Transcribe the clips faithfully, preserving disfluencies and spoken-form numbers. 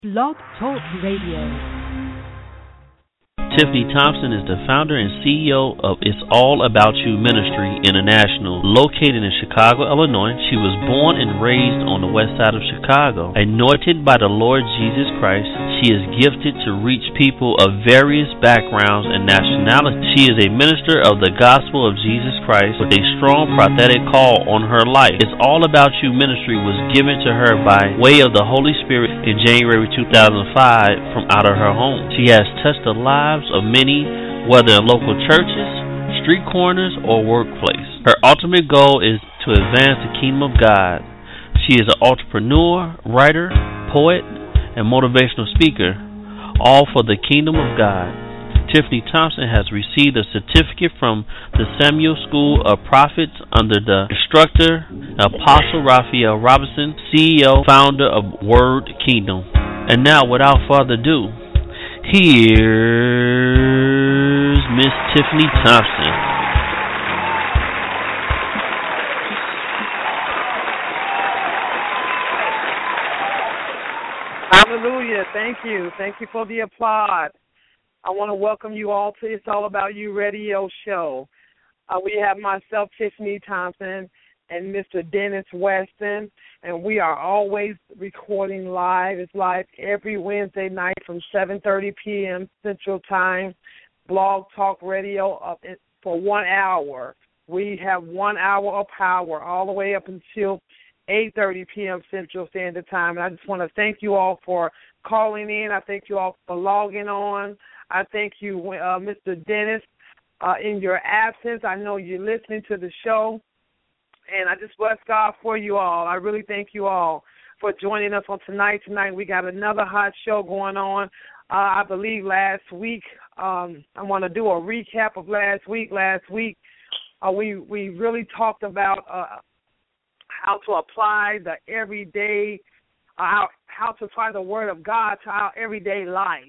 Blog Talk Radio. Tiffany Thompson is the founder and C E O of It's All About You Ministry International, located in Chicago, Illinois. She was born and raised on the west side of Chicago. Anointed by the Lord Jesus Christ, she is gifted to reach people of various backgrounds and nationalities. She is a minister of the gospel of Jesus Christ with a strong prophetic call on her life. It's All About You Ministry was given to her by way of the Holy Spirit in January two thousand five from out of her home. She has touched the lives of many, whether in local churches, street corners, or workplace. Her ultimate goal is to advance the kingdom of God. She is an entrepreneur, writer, poet, and motivational speaker, all for the kingdom of God. Tiffany Thompson has received a certificate from the Samuel School of Prophets under the instructor, Apostle Raphael Robinson, C E O, founder of Word Kingdom. And now, without further ado, here's Miss Tiffany Thompson. Hallelujah. Thank you. Thank you for the applaud. I want to welcome you all to It's All About You radio show. Uh, we have myself, Tiffany Thompson, and Mister Dennis Weston, and we are always recording live. It's live every Wednesday night from seven thirty p.m. Central Time, Blog Talk Radio up in, for one hour. We have one hour of power all the way up until eight thirty p.m. Central Standard Time. And I just want to thank you all for calling in. I thank you all for logging on. I thank you, uh, Mister Dennis, uh, in your absence. I know you're listening to the show. And I just bless God for you all. I really thank you all for joining us on tonight. Tonight we got another hot show going on. Uh, I believe last week, um, I want to do a recap of last week. Last week uh, we we really talked about uh, how to apply the everyday, uh, how, how to apply the Word of God to our everyday life,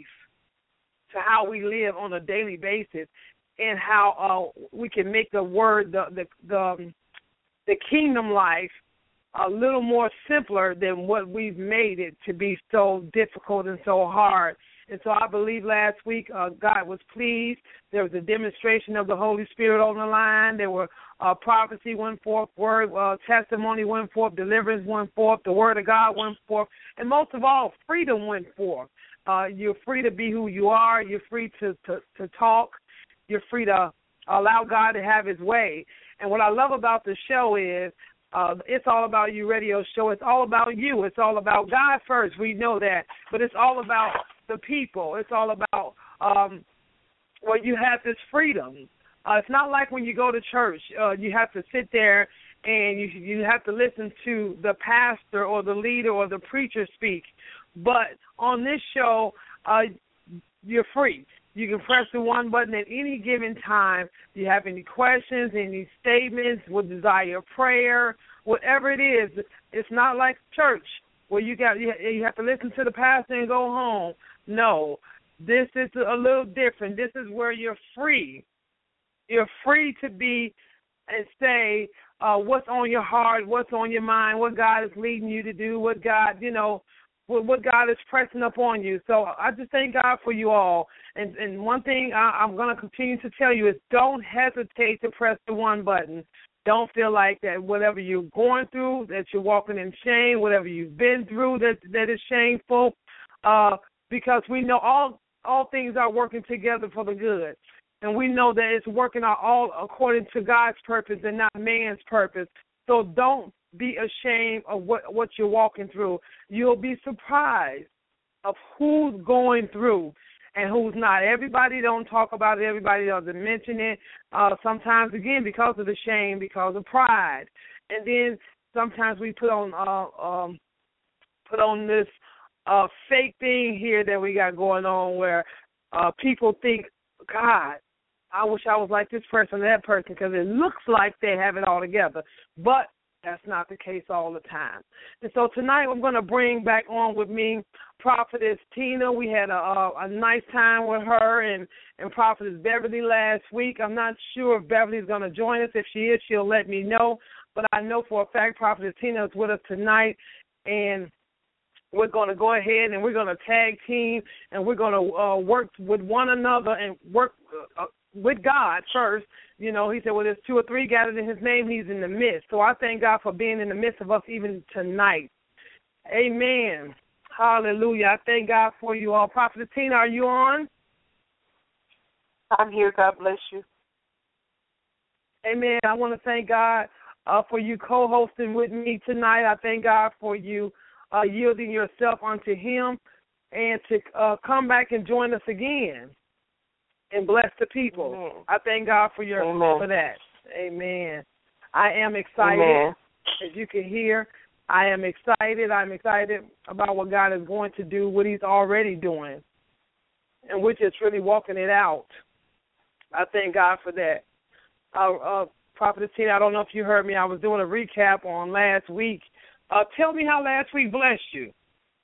to how we live on a daily basis, and how uh, we can make the Word, the the, the the kingdom life a little more simpler than what we've made it to be so difficult and so hard. And so I believe last week uh, God was pleased. There was a demonstration of the Holy Spirit on the line. There were uh, prophecy went forth, word, uh, testimony went forth, deliverance went forth, the word of God went forth, and most of all, freedom went forth. Uh, you're free to be who you are. You're free to, to, to talk. You're free to allow God to have his way. And what I love about the show is uh, It's All About You radio show. It's all about you. It's all about God first. We know that. But it's all about the people. It's all about um, well, you have this freedom. Uh, it's not like when you go to church. Uh, you have to sit there and you you have to listen to the pastor or the leader or the preacher speak. But on this show, uh, you're free. You can press the one button at any given time. If you have any questions, any statements, would desire prayer, whatever it is. It's not like church where you got you have to listen to the pastor and go home. No, this is a little different. This is where you're free. You're free to be and say uh, what's on your heart, what's on your mind, what God is leading you to do, what God, you know, what God is pressing up on you. So I just thank God for you all. And, and one thing I, I'm going to continue to tell you is don't hesitate to press the one button. Don't feel like that whatever you're going through, that you're walking in shame, whatever you've been through that that is shameful, uh, because we know all all things are working together for the good. And we know that it's working out all according to God's purpose and not man's purpose. So don't be ashamed of what, what you're walking through. You'll be surprised of who's going through and who's not. Everybody don't talk about it. Everybody doesn't mention it. Uh, sometimes, again, because of the shame, because of pride. And then sometimes we put on uh, um, put on this uh, fake thing here that we got going on where uh, people think, God, I wish I was like this person or that person because it looks like they have it all together. But that's not the case all the time. And so tonight I'm going to bring back on with me Prophetess Tina. We had a, a, a nice time with her and, and Prophetess Beverly last week. I'm not sure if Beverly's going to join us. If she is, she'll let me know. But I know for a fact Prophetess Tina is with us tonight. And we're going to go ahead and we're going to tag team and we're going to uh, work with one another and work uh, with God first. You know, he said, well, there's two or three gathered in his name, he's in the midst. So I thank God for being in the midst of us even tonight. Amen. Hallelujah. I thank God for you all. Prophetess Tina, are you on? I'm here. God bless you. Amen. I want to thank God uh, for you co-hosting with me tonight. I thank God for you uh, yielding yourself unto him and to uh, come back and join us again and bless the people. Amen. I thank God for your Amen. for that. Amen. I am excited. Amen. As you can hear, I am excited. I'm excited about what God is going to do, what he's already doing, and we're just really walking it out. I thank God for that. Uh, uh, Prophetess Tina, I don't know if you heard me. I was doing a recap on last week. Uh, tell me how last week blessed you.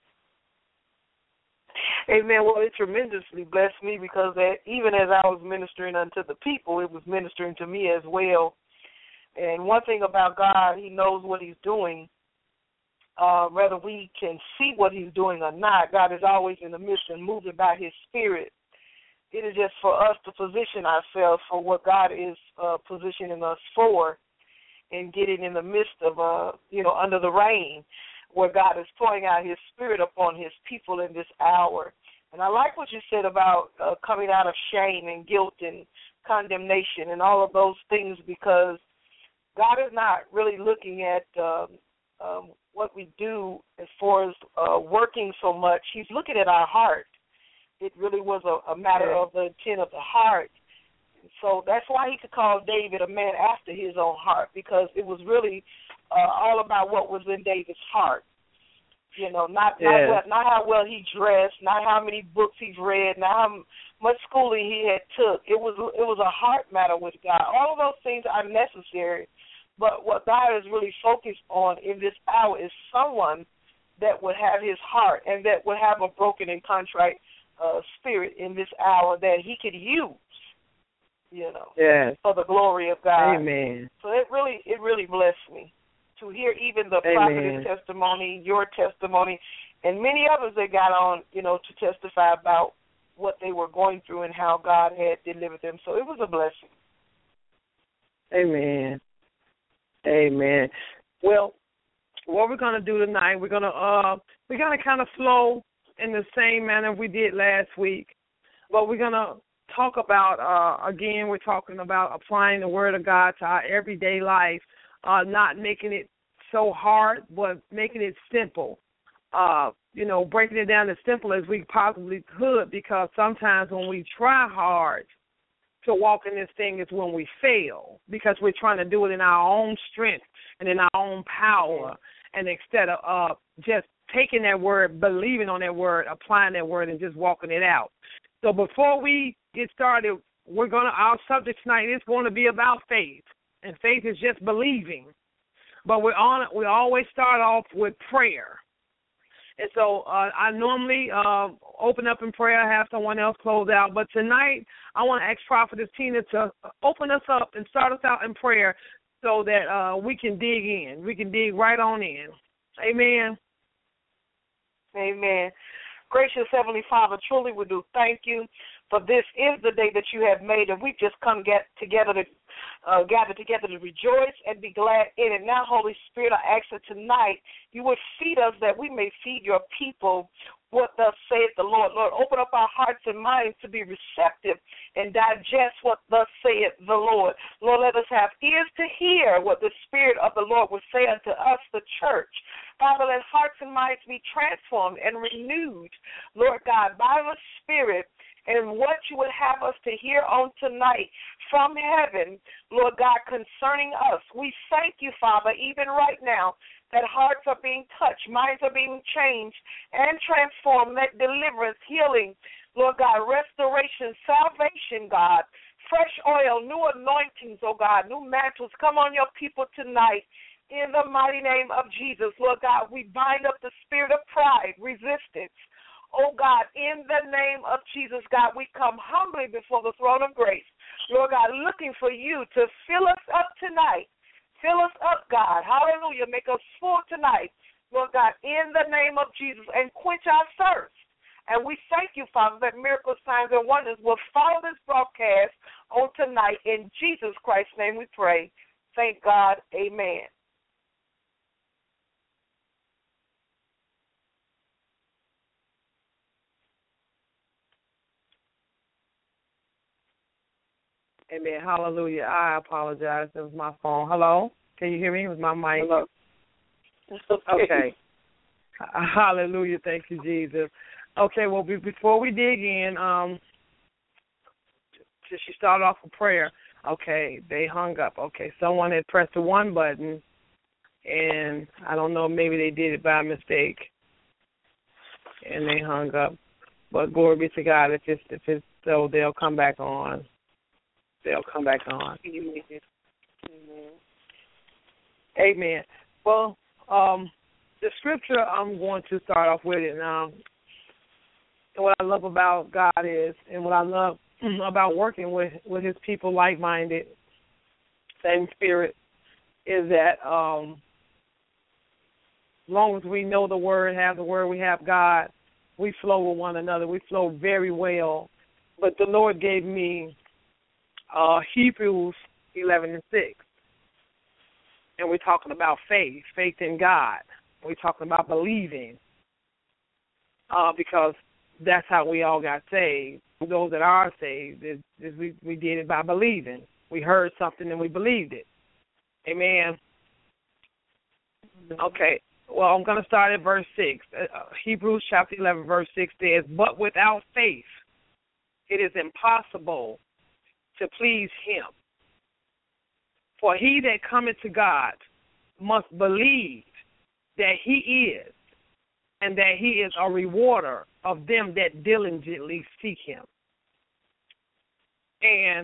Amen. Well, it tremendously blessed me because that even as I was ministering unto the people, it was ministering to me as well. And one thing about God, he knows what he's doing. Uh, whether we can see what he's doing or not, God is always in the midst and moving by his spirit. It is just for us to position ourselves for what God is uh, positioning us for and getting in the midst of, uh, you know, under the rain where God is pouring out his spirit upon his people in this hour. And I like what you said about uh, coming out of shame and guilt and condemnation and all of those things because God is not really looking at um, um, what we do as far as uh, working so much. He's looking at our heart. It really was a, a matter of the intent of the heart. So that's why he could call David a man after his own heart because it was really uh, all about what was in David's heart. You know, not yeah. not, not how well he dressed, not how many books he's read, not how much schooling he had took. It was it was a heart matter with God. All of those things are necessary, but what God is really focused on in this hour is someone that would have his heart and that would have a broken and contrite uh, spirit in this hour that he could use, you know, yes. for the glory of God. Amen. So it really it really blessed me to hear even the prophet's testimony, your testimony, and many others that got on, you know, to testify about what they were going through and how God had delivered them. So it was a blessing. Amen. Amen. Well, what we're going to do tonight, we're going to uh, we're going to kind of flow in the same manner we did last week, but we're going to talk about, uh, again, we're talking about applying the Word of God to our everyday life. Uh, not making it so hard, but making it simple. Uh, you know, breaking it down as simple as we possibly could because sometimes when we try hard to walk in this thing is when we fail because we're trying to do it in our own strength and in our own power and instead of uh, just taking that word, believing on that word, applying that word, and just walking it out. So before we get started, we're gonna our subject tonight is going to be about faith. And faith is just believing. But we're on, we always start off with prayer. And so uh, I normally uh, open up in prayer, have someone else close out. But tonight I want to ask Prophetess Tina to open us up and start us out in prayer so that uh, we can dig in. We can dig right on in. Amen. Amen. Gracious Heavenly Father, truly we do thank you for this is the day that you have made, and we've just come get together to uh, gather together to rejoice and be glad in it. Now, Holy Spirit, I ask that tonight you would feed us that we may feed your people what thus saith the Lord. Lord, open up our hearts and minds to be receptive and digest what thus saith the Lord. Lord, let us have ears to hear what the Spirit of the Lord would say unto us, the church. Father, let hearts and minds be transformed and renewed, Lord God, by the Spirit, and what you would have us to hear on tonight from heaven, Lord God, concerning us. We thank you, Father, even right now, that hearts are being touched, minds are being changed and transformed, that deliverance, healing, Lord God, restoration, salvation, God, fresh oil, new anointings, oh God, new mantles come on your people tonight. In the mighty name of Jesus, Lord God, we bind up the spirit of pride, resistance. Oh, God, in the name of Jesus, God, we come humbly before the throne of grace. Lord God, looking for you to fill us up tonight. Fill us up, God. Hallelujah. Make us full tonight Lord God, in the name of Jesus, and quench our thirst. And we thank you, Father, that miracles, signs, and wonders will follow this broadcast on tonight. In Jesus Christ's name we pray. Thank God. Amen. Amen. Hallelujah. I apologize. It was my phone. Hello? Can you hear me? It was my mic. Hello. Okay. Hallelujah. Thank you, Jesus. Okay, well, be, before we dig in, um, she started off with prayer. Okay, they hung up. Okay, someone had pressed the one button, and I don't know, maybe they did it by mistake, and they hung up. But glory be to God. If it's, if it's so, they'll come back on. They'll come back on. Mm-hmm. Amen. Well, um, the scripture I'm going to start off with, and um, what I love about God is, and what I love about working with, with his people like-minded, same spirit, is that um, as long as we know the word, have the word, we have God, we flow with one another. We flow very well. But the Lord gave me uh, Hebrews eleven and six. And we're talking about faith, faith in God. We're talking about believing, uh, because that's how we all got saved. Those that are saved, is, is we, we did it by believing. We heard something and we believed it. Amen. Okay, well, I'm going to start at verse six. Uh, Hebrews chapter eleven, verse six says, "But without faith it is impossible to please him. For he that cometh to God must believe that he is, and that he is a rewarder of them that diligently seek him." And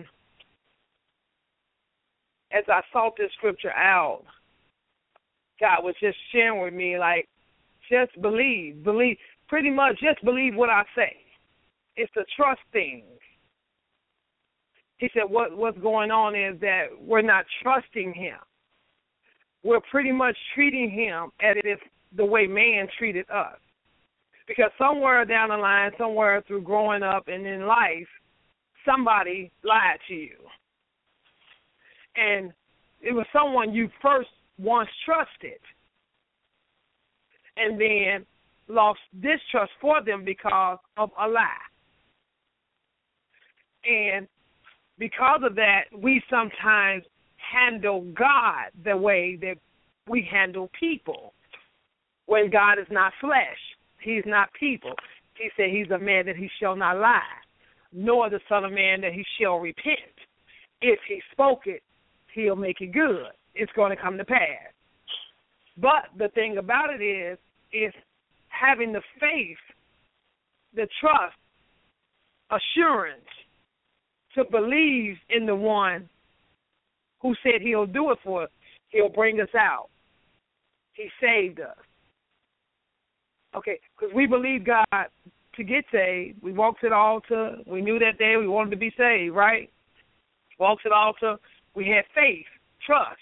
as I sought this scripture out, God was just sharing with me, like, just believe, believe, pretty much just believe what I say. It's a trust thing. He said what what's going on is that we're not trusting him. We're pretty much treating him as if the way man treated us. Because somewhere down the line, somewhere through growing up and in life, somebody lied to you. And it was someone you first once trusted, and then lost distrust for them because of a lie. And because of that, we sometimes handle God the way that we handle people, when God is not flesh. He's not people. He said he's a man that he shall not lie, nor the son of man that he shall repent. If he spoke it, he'll make it good. It's going to come to pass. But the thing about it is, is having the faith, the trust, assurance, to believe in the one who said he'll do it for us. He'll bring us out. He saved us. Okay, because we believe God to get saved. We walked to the altar. We knew that day we wanted to be saved, right? Walked to the altar. We had faith, trust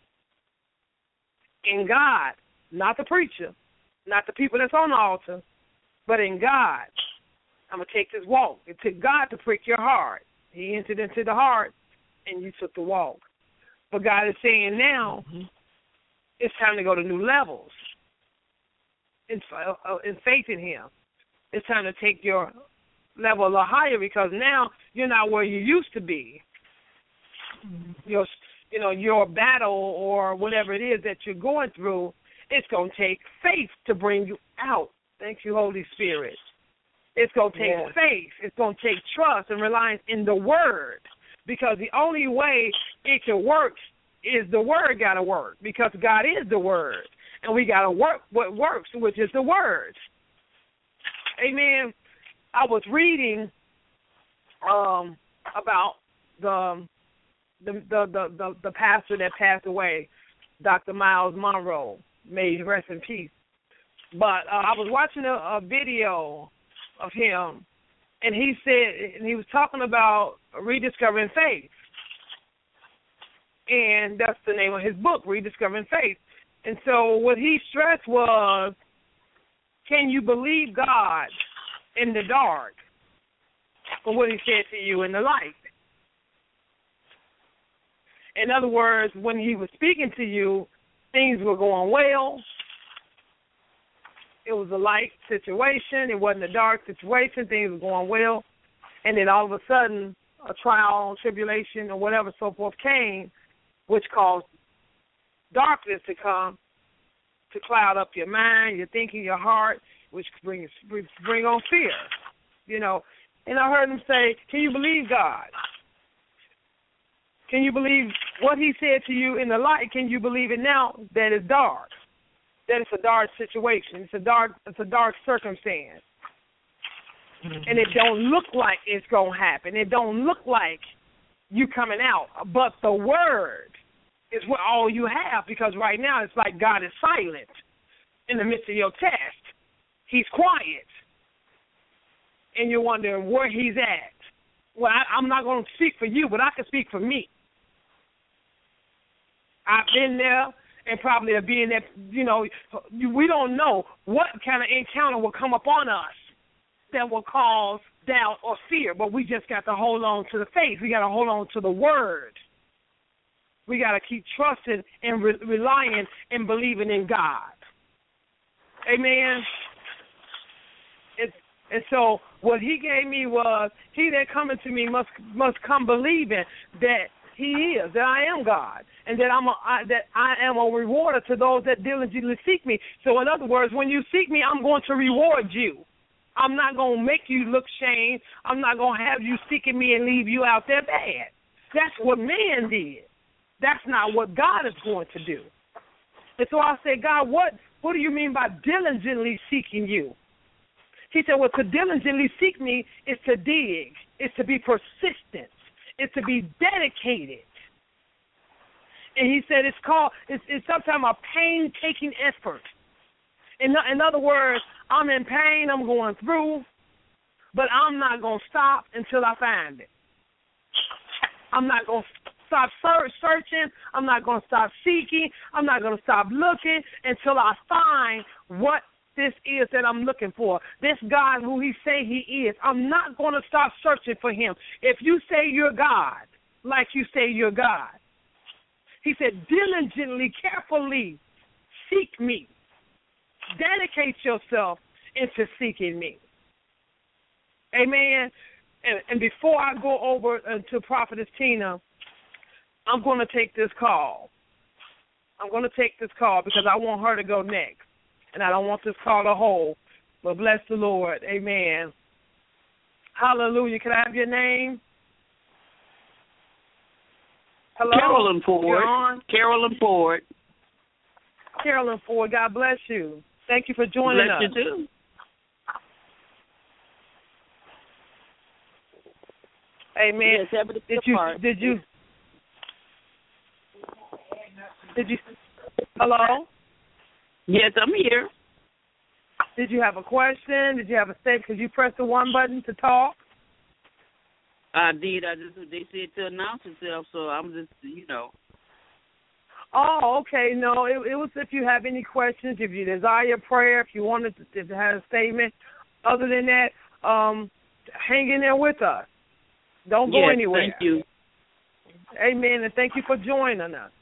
in God, not the preacher, not the people that's on the altar, but in God. I'm going to take this walk. It took God to prick your heart. He entered into the heart, and you took the walk. But God is saying now, mm-hmm. it's time to go to new levels in, uh, in faith in him. It's time to take your level a little higher, because now you're not where you used to be. Mm-hmm. Your, you know, your battle or whatever it is that you're going through, it's going to take faith to bring you out. Thank you, Holy Spirit. It's going to take yeah. faith. It's going to take trust and reliance in the word, because the only way it can work is the word got to work, because God is the word, and we got to work what works, which is the word. Amen. I was reading um, about the the, the the the the pastor that passed away, Doctor Miles Monroe. May he rest in peace. But uh, I was watching a, a video of him, and he said, and he was talking about rediscovering faith, and that's the name of his book, Rediscovering Faith. And so what he stressed was, can you believe God in the dark for what he said to you in the light? In other words, when he was speaking to you, things were going well. It was a light situation. It wasn't a dark situation. Things were going well. And then all of a sudden, a trial, tribulation, or whatever so forth came, which caused darkness to come, to cloud up your mind, your thinking, your heart, which brings bring on fear. You know, and I heard him say, can you believe God? Can you believe what he said to you in the light? Can you believe it now that it's dark? That it's a dark situation. It's a dark it's a dark circumstance. Mm-hmm. And it don't look like it's going to happen. It don't look like you coming out. But the word is what all you have, because right now it's like God is silent in the midst of your test. He's quiet. And you're wondering where he's at. Well, I, I'm not going to speak for you, but I can speak for me. I've been there and probably have been there. You know, we don't know what kind of encounter will come upon us that will cause doubt or fear, but we just got to hold on to the faith. We got to hold on to the word. We got to keep trusting and re- relying and believing in God. Amen. It's, and so what he gave me was, he that cometh to me must must come believing that he is, that I am God, and that I'm a, I, that I am a rewarder to those that diligently seek me. So in other words, when you seek me, I'm going to reward you. I'm not going to make you look shame. I'm not going to have you seeking me and leave you out there bad. That's what man did. That's not what God is going to do. And so I said, God, what, what do you mean by diligently seeking you? He said, well, to diligently seek me is to dig, is to be persistent, is to be dedicated. And he said it's called, it's, it's sometimes a painstaking effort. In, in other words, I'm in pain, I'm going through, but I'm not going to stop until I find it. I'm not going to stop searching. I'm not going to stop seeking. I'm not going to stop looking until I find what this is that I'm looking for. This God who he say he is. I'm not going to stop searching for him. If you say you're God, like you say you're God, he said, diligently, carefully seek me. Dedicate yourself into seeking me. Amen. And, and before I go over uh, to Prophetess Tina, I'm going to take this call. I'm going to take this call because I want her to go next. And I don't want this call to hold. But bless the Lord. Amen. Hallelujah. Can I have your name? Hello? Carolyn Ford. Carolyn Ford. Carolyn Ford, God bless you. Thank you for joining bless us. Bless you too. Amen. Yes, did you? Did you? Did you? Hello. Yes, I'm here. Did you have a question? Did you have a statement? Could you press the one button to talk? I did. I just they said to announce yourself, so I'm just you know. Oh, okay. No, it, it was if you have any questions, if you desire prayer, if you wanted to, to have a statement. Other than that, um, hang in there with us. Don't go yes, anywhere. Thank you. Amen, and thank you for joining us.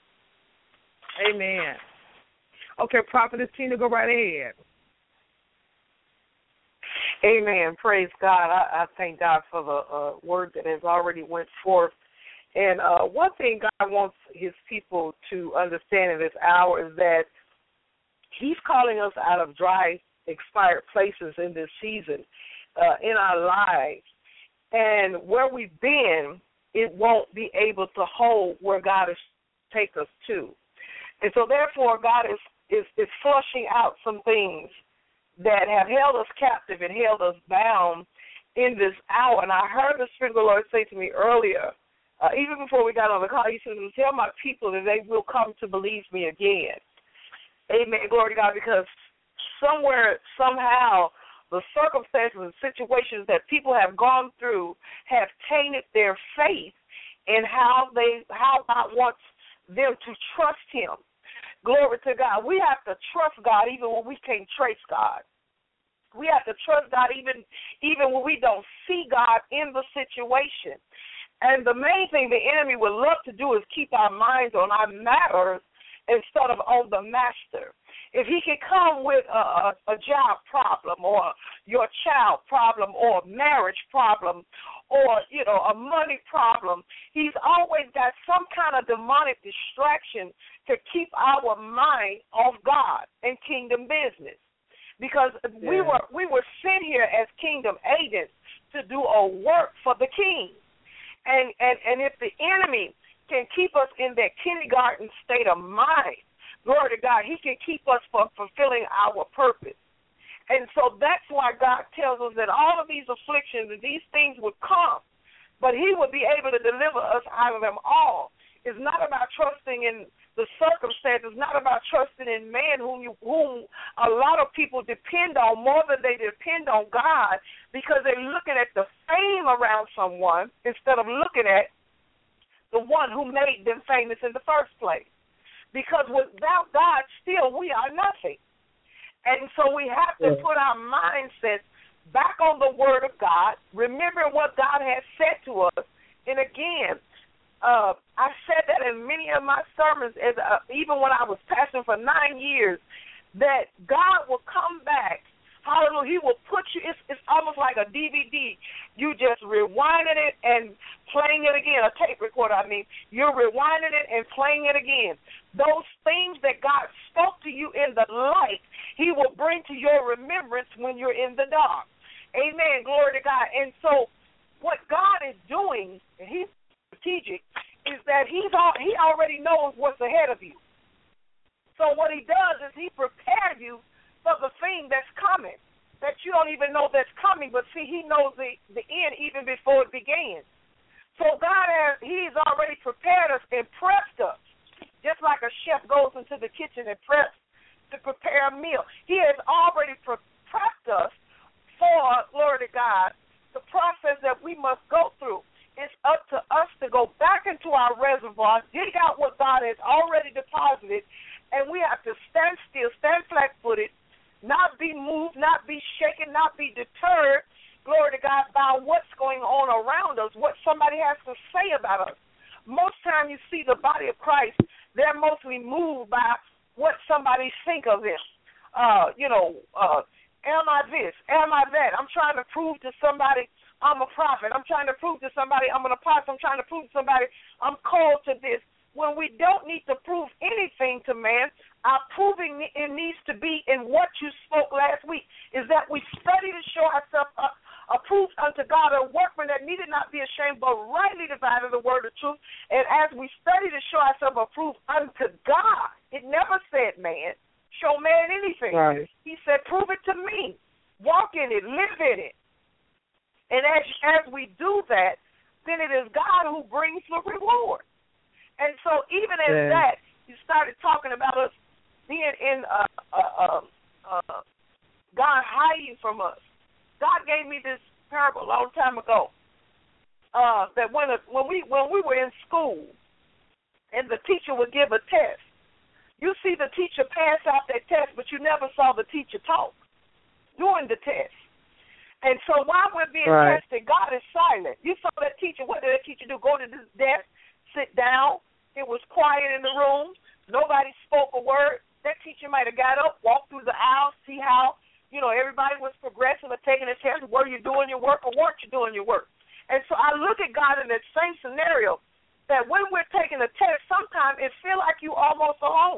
Amen. Okay, Prophetess Tina, go right ahead. Amen. Praise God. I, I thank God for the uh, word that has already went forth. And uh, one thing God wants his people to understand in this hour is that he's calling us out of dry, expired places in this season uh, in our lives. And where we've been, it won't be able to hold where God has taken us to. And so, therefore, God is, is, is flushing out some things that have held us captive and held us bound in this hour. And I heard the Spirit of the Lord say to me earlier, Uh, even before we got on the call, he said, tell my people that they will come to believe me again. Amen. Glory to God, because somewhere, somehow, the circumstances and situations that people have gone through have tainted their faith in how they, how God wants them to trust him. Glory to God. We have to trust God even when we can't trace God. We have to trust God even, even when we don't see God in the situation. And the main thing the enemy would love to do is keep our minds on our matters instead of on the master. If he can come with a, a, a job problem or your child problem or marriage problem or, you know, a money problem, he's always got some kind of demonic distraction to keep our mind off God and kingdom business. Because yeah. we were we were sent here as kingdom agents to do a work for the king. And, and, and if the enemy can keep us in that kindergarten state of mind, glory to God, he can keep us from fulfilling our purpose. And so that's why God tells us that all of these afflictions and these things would come, but he would be able to deliver us out of them all. It's not about trusting in the circumstances, not about trusting in man whom, you, whom a lot of people depend on more than they depend on God because they're looking at the fame around someone instead of looking at the one who made them famous in the first place. Because without God, still we are nothing. And so we have to put our mindsets back on the Word of God, remember what God has said to us. And again, uh, I said that in many of my sermons, as uh, even when I was pastoring for nine years, that God will come back. Hallelujah. He will put you, it's, it's almost like a D V D. You just rewinding it and playing it again, a tape recorder, I mean. You're rewinding it and playing it again. Those things that God spoke to you in the light, he will bring to your remembrance when you're in the dark. Amen. Glory to God. And so what God is doing, and he's strategic, is that he's all, he already knows what's ahead of you. So what he does is he prepares you for the thing that's coming, that you don't even know that's coming, but see, he knows the, the end even before it begins. So God has, he's already prepared us and prepped us, just like a chef goes into the kitchen and preps to prepare a meal. He has already pre- prepped us for, glory to God, the process that we must go through. It's up to us to go back into our reservoir, dig out what God has already deposited, and we have to stand still, stand flat-footed, not be moved, not be shaken, not be deterred, glory to God, by what's going on around us, what somebody has to say about us. Most time you see the body of Christ, they're mostly moved by what somebody think of them. Uh, you know, uh, am I this? Am I that? I'm trying to prove to somebody I'm a prophet. I'm trying to prove to somebody I'm an apostle. I'm trying to prove to somebody I'm called to this. When we don't need to prove anything to man, our proving it needs to be in what you spoke last week, is that we study to show ourselves uh, approved unto God, a workman that needed not be ashamed, but rightly divided the word of truth. And as we study to show ourselves approved unto God, it never said man, show man anything. Right. He said, prove it to me. Walk in it, live in it. And as, as we do that, then it is God who brings the reward. And so even as yeah. that, you started talking about us being in uh, uh, uh, uh, God hiding from us. God gave me this parable a long time ago uh, that when a, when we when we were in school and the teacher would give a test, you see the teacher pass out that test, but you never saw the teacher talk during the test. And so while we're being right. tested, God is silent. You saw that teacher. What did that teacher do? Go to this desk, sit down. It was quiet in the room. Nobody spoke a word. That teacher might have got up, walked through the aisle, see how, you know, everybody was progressing or taking a test. Were you doing your work or weren't you doing your work? And so I look at God in that same scenario, that when we're taking a test, sometimes it feels like you're almost alone.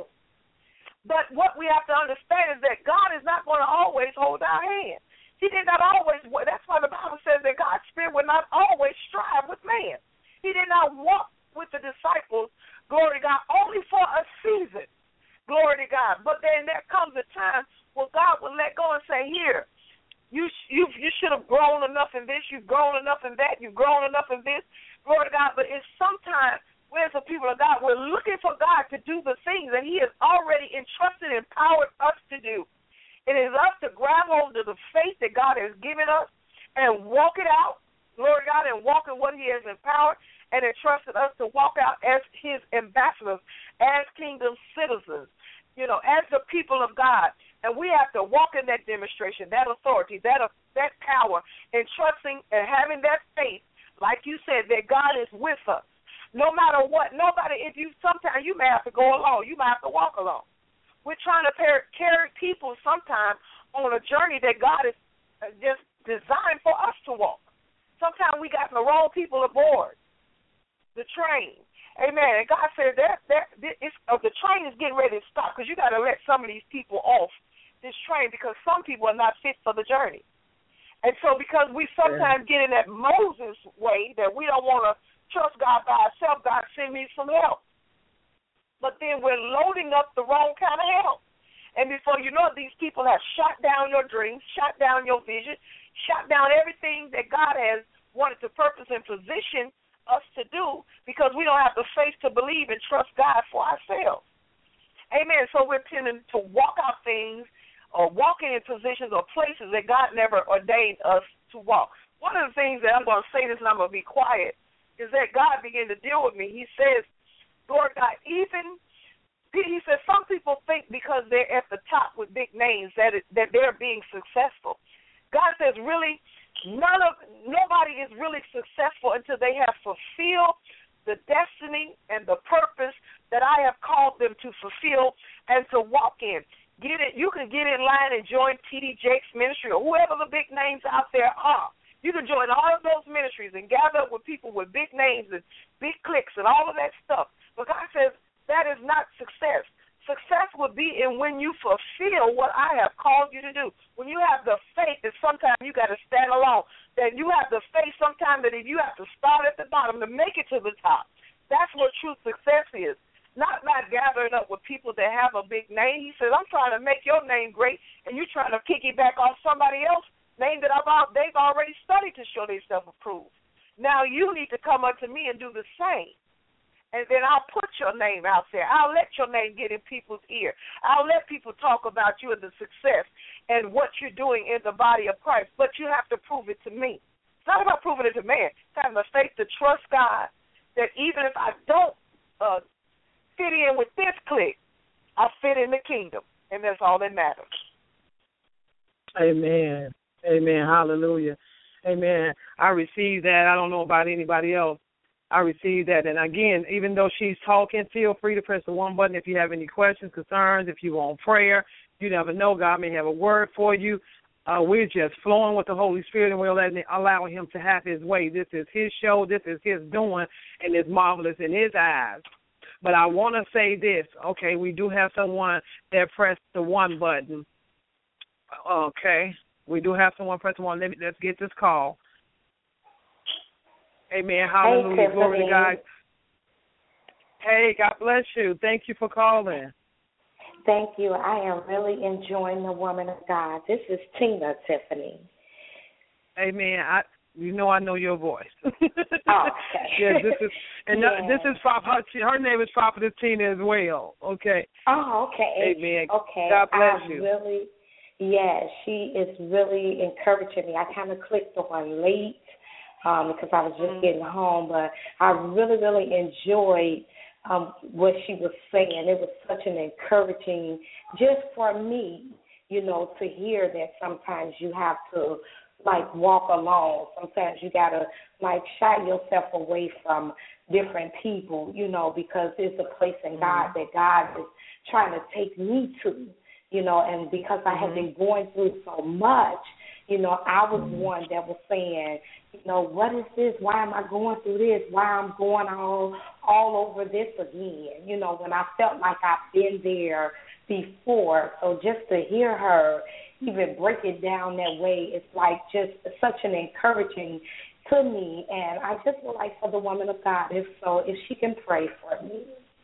But what we have to understand is that God is not going to always hold our hand. He did not always, that's why the Bible says that God's Spirit will not always strive with man. He did not walk with the disciples, glory to God, only for a season, glory to God. But then there comes a time where God will let go and say, here, you you you should have grown enough in this, you've grown enough in that, you've grown enough in this, glory to God. But it's sometimes, when some people of God, we're looking for God to do the things that he has already entrusted and empowered us to do. It is us to grab hold of the faith that God has given us and walk it out, glory to God, and walk in what he has empowered and entrusted us to walk out as his ambassadors, as kingdom citizens. you know, as the people of God. And we have to walk in that demonstration, that authority, that uh, that power, and trusting and having that faith, like you said, that God is with us. No matter what, nobody, if you, sometimes you may have to go alone. You might have to walk alone. We're trying to par- carry people sometimes on a journey that God is just designed for us to walk. Sometimes we got the wrong people aboard the train. Amen. And God said that, that it's, uh, the train is getting ready to stop because you got to let some of these people off this train because some people are not fit for the journey. And so because we sometimes yeah. get in that Moses way that we don't want to trust God by ourselves, God send me some help. But then we're loading up the wrong kind of help. And before you know it, these people have shot down your dreams, shot down your vision, shot down everything that God has wanted to purpose and position us to do because we don't have the faith to believe and trust God for ourselves. Amen. So we're tending to walk out things or walking in positions or places that God never ordained us to walk. One of the things that I'm going to say this and I'm going to be quiet is that God began to deal with me. He says, Lord God, even, he says some people think because they're at the top with big names that it, that they're being successful. God says really none of, nobody is really successful until they have fulfilled the destiny and the purpose that I have called them to fulfill and to walk in. Get it. You can get in line and join T D Jakes Ministry or whoever the big names out there are. You can join all of those ministries and gather up with people with big names and big cliques and all of that stuff. But God says that is not success. Success would be in when you fulfill what I have called you to do. When you have the faith that sometimes you got to stand alone. That you have the faith sometimes that if you have to start at the bottom to make it to the top. That's what true success is. Not not gathering up with people that have a big name. He says, I'm trying to make your name great, and you're trying to piggyback off somebody else's name that I've, they've already studied to show themselves approved. Now you need to come up to me and do the same. And then I'll put your name out there. I'll let your name get in people's ear. I'll let people talk about you and the success and what you're doing in the body of Christ. But you have to prove it to me. It's not about proving it to man. It's having the faith to trust God that even if I don't uh, fit in with this clique, I fit in the kingdom, and that's all that matters. Amen. Amen. Hallelujah. Amen. I received that. I don't know about anybody else. I received that. And, again, even though she's talking, feel free to press the one button if you have any questions, concerns, if you want prayer. You never know. God may have a word for you. Uh, we're just flowing with the Holy Spirit, and we're letting, allowing him to have his way. This is his show. This is his doing, and it's marvelous in his eyes. But I want to say this. Okay, we do have someone that pressed the one button. Okay. We do have someone press the one. Let me, let's get this call. Amen. Hallelujah. Hey, glory to God. Hey, God bless you. Thank you for calling. Thank you. I am really enjoying the woman of God. This is Tina, Tiffany. Amen. I, you know I know your voice. Oh, okay. Yeah, this is and yeah. this is her, her name is Prophetess Tina as well. Okay. Oh, okay. Amen. Okay. God bless I you. Really, yeah, she is really encouraging me. I kind of clicked on late um, because I was just mm-hmm. getting home, but I really, really enjoyed um, what she was saying. It was such an encouraging, just for me, you know, to hear that sometimes you have to, like, walk alone. Sometimes you got to, like, shy yourself away from different people, you know, because there's a place in God that God is trying to take me to, you know, and because I have been going through so much, you know, I was one that was saying, you know, what is this? Why am I going through this? Why I'm going all, all over this again? You know, when I felt like I've been there before. So just to hear her even break it down that way, it's like just such an encouraging to me. And I just would like for the woman of God, if so, if she can pray for me.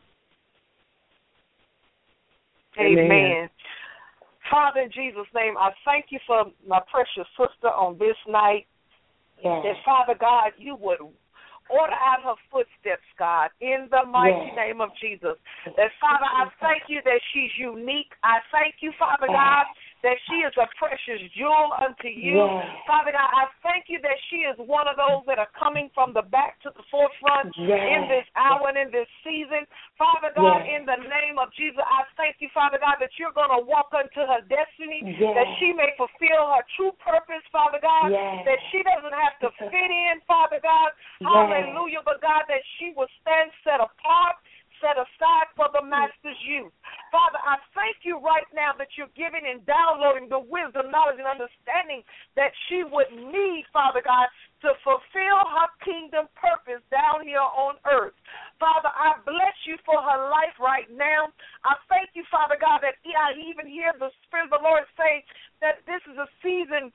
Amen. Amen. Father, in Jesus' name, I thank you for my precious sister on this night. Yes. That, Father God, you would order out her footsteps, God, in the mighty yes. name of Jesus. That, Father, I thank you that she's unique. I thank you, Father yes. God, that she is a precious jewel unto you. Yes. Father God, I thank you that she is one of those that are coming from the back to the forefront yes. in this hour and in this season. Father God, yes. in the name of Jesus, I thank you, Father Father God, that you're going to walk into her destiny, yes. that she may fulfill her true purpose, Father God, yes. that she doesn't have to fit in, Father God. Yes. Hallelujah, but God, that she will stand set apart, set aside for the Master's use. Father, I thank you right now that you're giving and downloading the wisdom, knowledge, and understanding that she would need, Father God, to fulfill her kingdom purpose down here on earth. Father, I bless you for her life right now. I thank you, Father God, that I even hear the Spirit of the Lord say that this is a season,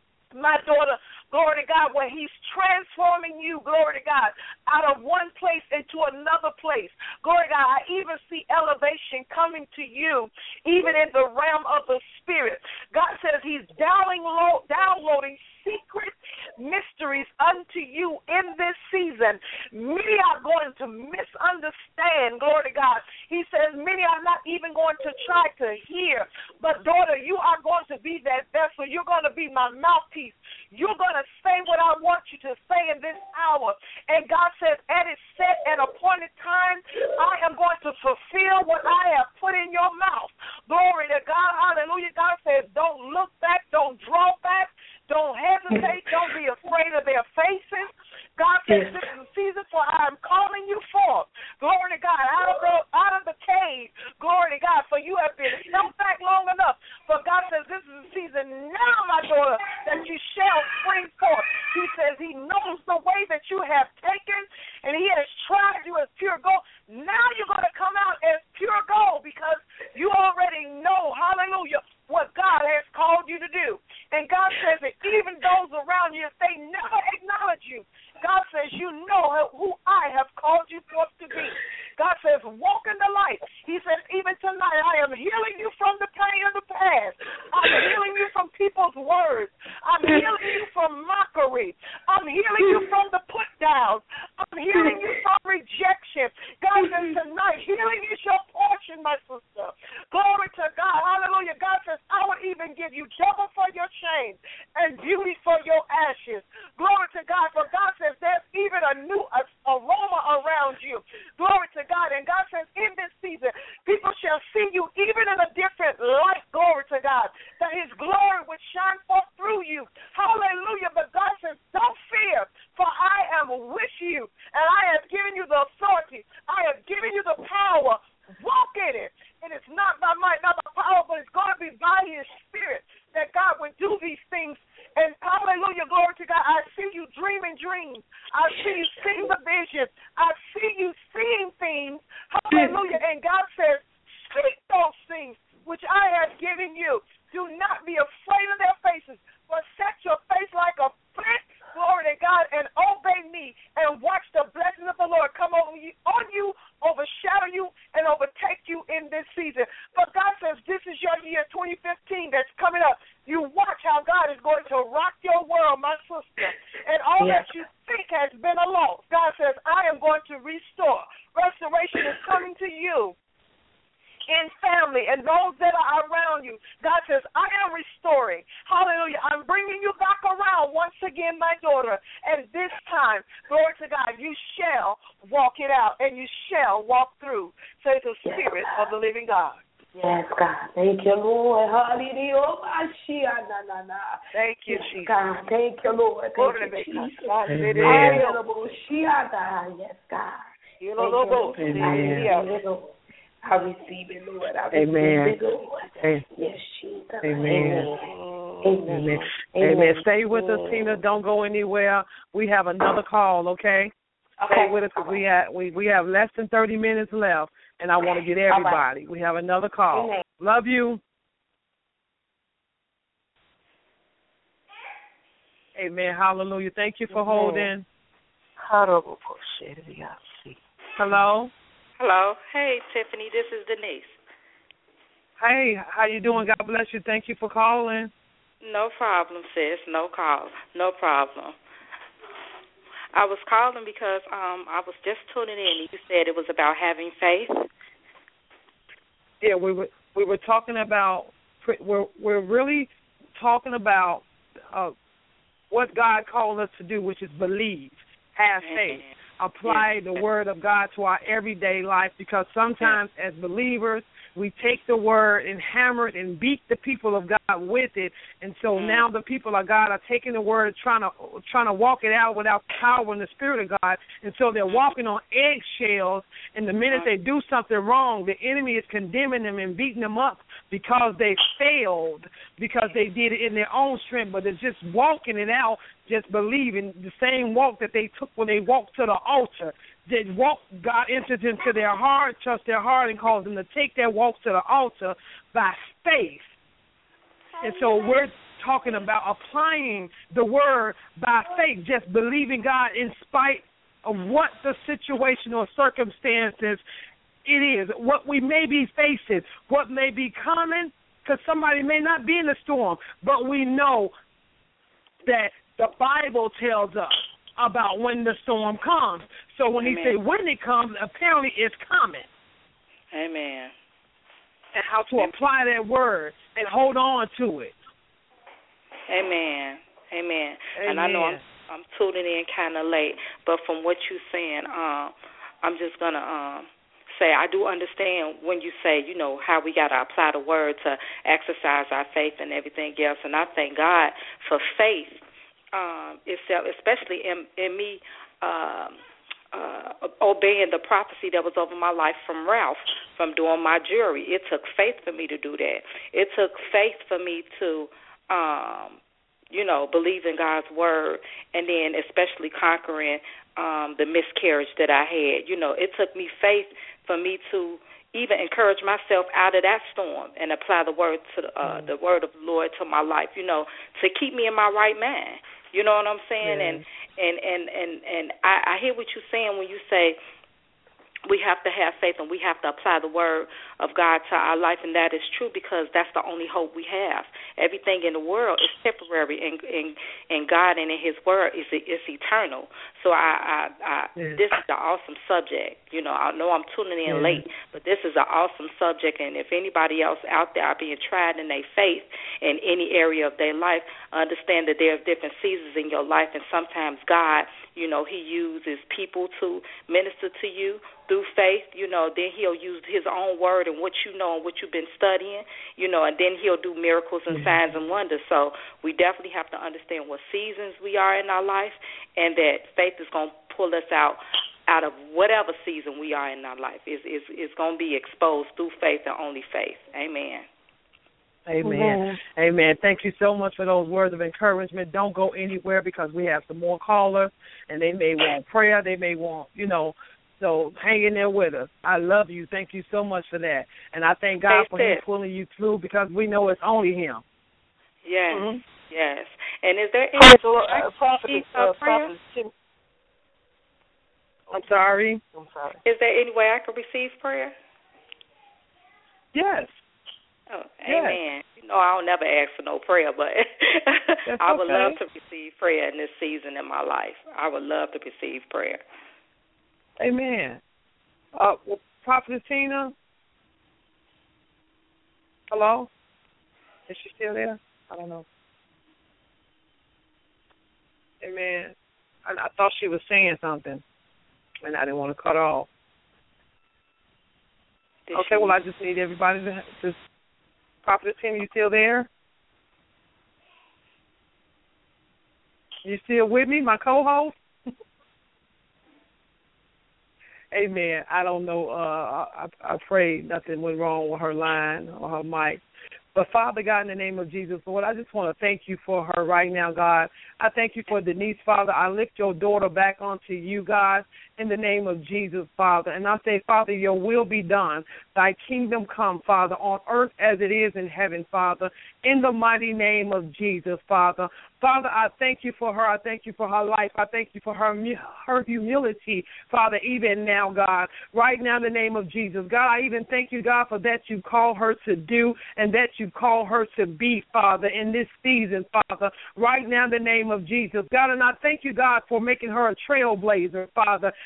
my daughter, glory to God, where he's transforming you, glory to God, out of one place into another place. Glory to God, I even see elevation coming to you, even in the realm of the Spirit. God says he's downloading, downloading secret mysteries unto you in this season. Many are going to misunderstand, glory to God. He says many are not even going to try to hear, but daughter, you are going to be that vessel. You're going to be my mouthpiece. You're going to say what I want you to say in this hour. And God says, at its set and appointed time, I am going to fulfill what I have put in your mouth. Glory to God. Hallelujah. God says, don't look back. Don't draw back. Don't hesitate. Don't be afraid of their faces. God says, this is the season for I am calling you forth. Glory to God. Out of the, out of the cave. Glory to God. For you have been held back long enough. But God says, this is the season now, my daughter, that you shall spring forth. He says he knows the way that you have taken, and he has tried you as pure gold. Now you're going to come out as pure gold because you already know, hallelujah, what God has called you to do. And God says that even those around you, if they never acknowledge you, God says you know who I have called you forth to be. God says walk in the light. He says even tonight I am healing you from the pain of the past. I'm healing you from people's words. I'm healing you from mockery. I'm healing you from the put downs. I'm healing you from rejection. God says tonight healing is your portion, my sister. Glory to God. Hallelujah. God says I will even give you double for your shame and beauty for your ashes. Glory to God. For God says there's even a new aroma around you. Glory to God. And God says in this season, people shall see you even in a different light. Glory to God. That his glory would shine forth through you. Hallelujah. But God says, don't fear, for I am with you. And I have given you the authority. I have given you the power. Walk in it. And it's not by might, not by power, but it's going to be by his Spirit that God would do these things. And hallelujah, glory to God, I see you dreaming dreams. I see you seeing the vision. I see you seeing things. Hallelujah. And God says, speak those things which I have given you. Do not be afraid of their faces, but set your face like a flint, glory to God, and obey me, and watch the blessing of the Lord come over you, on you, overshadow you, and overtake you in this season. But God says this is your year twenty fifteen that's coming up. You watch how God is going to rock your world, my sister. And all yes. that you think has been a loss, God says, I am going to restore. Restoration is coming to you in family and those that are around you. God says, I am restoring. Hallelujah. I'm bringing you back around once again, my daughter. And this time, glory to God, you shall walk it out and you shall walk through, says the Spirit yes. of the living God. Yes, God. Thank you, Lord. Hallelujah. Thank you, Jesus. God. Thank you, Lord. Thank you, Jesus. Amen. Yes, God. Thank you, Lord. Amen. I receive it, Lord. I receive Amen. it, Lord. Amen. Yes, Jesus. Amen. Amen. Amen. Amen. Stay with us, Tina. Don't go anywhere. We have another call, okay? Okay. Stay with us because we have we, we have less than thirty minutes left, and I want to get everybody. Right. We have another call. Amen. Love you. Amen. Hallelujah. Thank you for holding. Hello. Hello. Hey, Tiffany. This is Denise. Hey, how you doing? God bless you. Thank you for calling. No problem, sis. No call. No problem. I was calling because um, I was just tuning in. You said it was about having faith. Yeah, we were we were talking about we're we're really talking about uh, what God called us to do, which is believe, have faith. apply yes. the word of God to our everyday life, because sometimes yes. as believers, we take the word and hammer it and beat the people of God with it. And so mm. now the people of God are taking the word, trying to trying to walk it out without power in the Spirit of God. And so they're walking on eggshells. And the minute they do something wrong, the enemy is condemning them and beating them up because they failed, because they did it in their own strength. But they're just walking it out, just believing the same walk that they took when they walked to the altar. They walk, God enters into their heart, trusts their heart, and calls them to take their walk to the altar by faith. And so we're talking about applying the word by faith, just believing God in spite of what the situation or circumstances it is, what we may be facing, what may be coming, because somebody may not be in the storm, but we know that the Bible tells us about when the storm comes. So when Amen. he said when it comes, apparently it's coming. Amen. And how to apply that word and hold on to it. Amen. Amen. Amen. And I know I'm, I'm tuning in kind of late, but from what you're saying, um, I'm just going to um, say I do understand when you say, you know, how we got to apply the word to exercise our faith and everything else. And I thank God for faith. Um, itself, especially in, in me um, uh, obeying the prophecy that was over my life from Ralph, from doing my jury. It took faith for me to do that. It took faith for me to, um, you know, believe in God's word, and then especially conquering um, the miscarriage that I had. You know, it took me faith for me to even encourage myself out of that storm and apply the word to the, uh, mm. the word of the Lord to my life, you know, to keep me in my right mind. You know what I'm saying? Yeah. And, and, and, and, and I, I hear what you're saying when you say we have to have faith and we have to apply the word of God to our life, and that is true because that's the only hope we have. Everything in the world is temporary, and and, and God and in His word is is eternal. So I, I, I yeah. this is an awesome subject. You know, I know I'm tuning in yeah. late, but this is an awesome subject, and if anybody else out there are being tried in their faith in any area of their life, understand that there's different seasons in your life, and sometimes God, you know, He uses people to minister to you through faith, you know, then He'll use His own word and what you know and what you've been studying, you know, and then He'll do miracles and mm-hmm. signs and wonders. So we definitely have to understand what seasons we are in our life, and that faith is going to pull us out out of whatever season we are in our life. It's, it's, it's going to be exposed through faith and only faith. Amen. Amen. Mm-hmm. Amen. Thank you so much for those words of encouragement. Don't go anywhere because we have some more callers, and they may want prayer. They may want, you know, so hang in there with us. I love you. Thank you so much for that. And I thank God for Him pulling you through because we know it's only Him. Yes, mm-hmm. yes. And is there any uh, prophet, uh, prophet, I'm sorry? I'm sorry. Is there any way I can receive prayer? Yes. Oh, amen. Yes. You know, I'll never ask for no prayer, but I would okay. love to receive prayer in this season in my life. I would love to receive prayer. Amen. Uh, well, Prophetess Tina? Hello? Is she still there? I don't know. Amen. I, I thought she was saying something, and I didn't want to cut her off. Did okay, she... well, I just need everybody to just... Prophetess Tina, you still there? You still with me, my co-host? Amen. I don't know. Uh, I, I pray nothing went wrong with her line or her mic. But, Father God, in the name of Jesus, Lord, I just want to thank you for her right now, God. I thank you for Denise, Father. I lift your daughter back onto you, God, in the name of Jesus, Father. And I say, Father, your will be done. Thy kingdom come, Father, on earth as it is in heaven, Father, in the mighty name of Jesus, Father. Father, I thank you for her. I thank you for her life. I thank you for her her humility, Father, even now, God, right now in the name of Jesus. God, I even thank you, God, for that you call her to do and that you call her to be, Father, in this season, Father, right now in the name of Jesus. God, and I thank you, God, for making her a trailblazer, Father,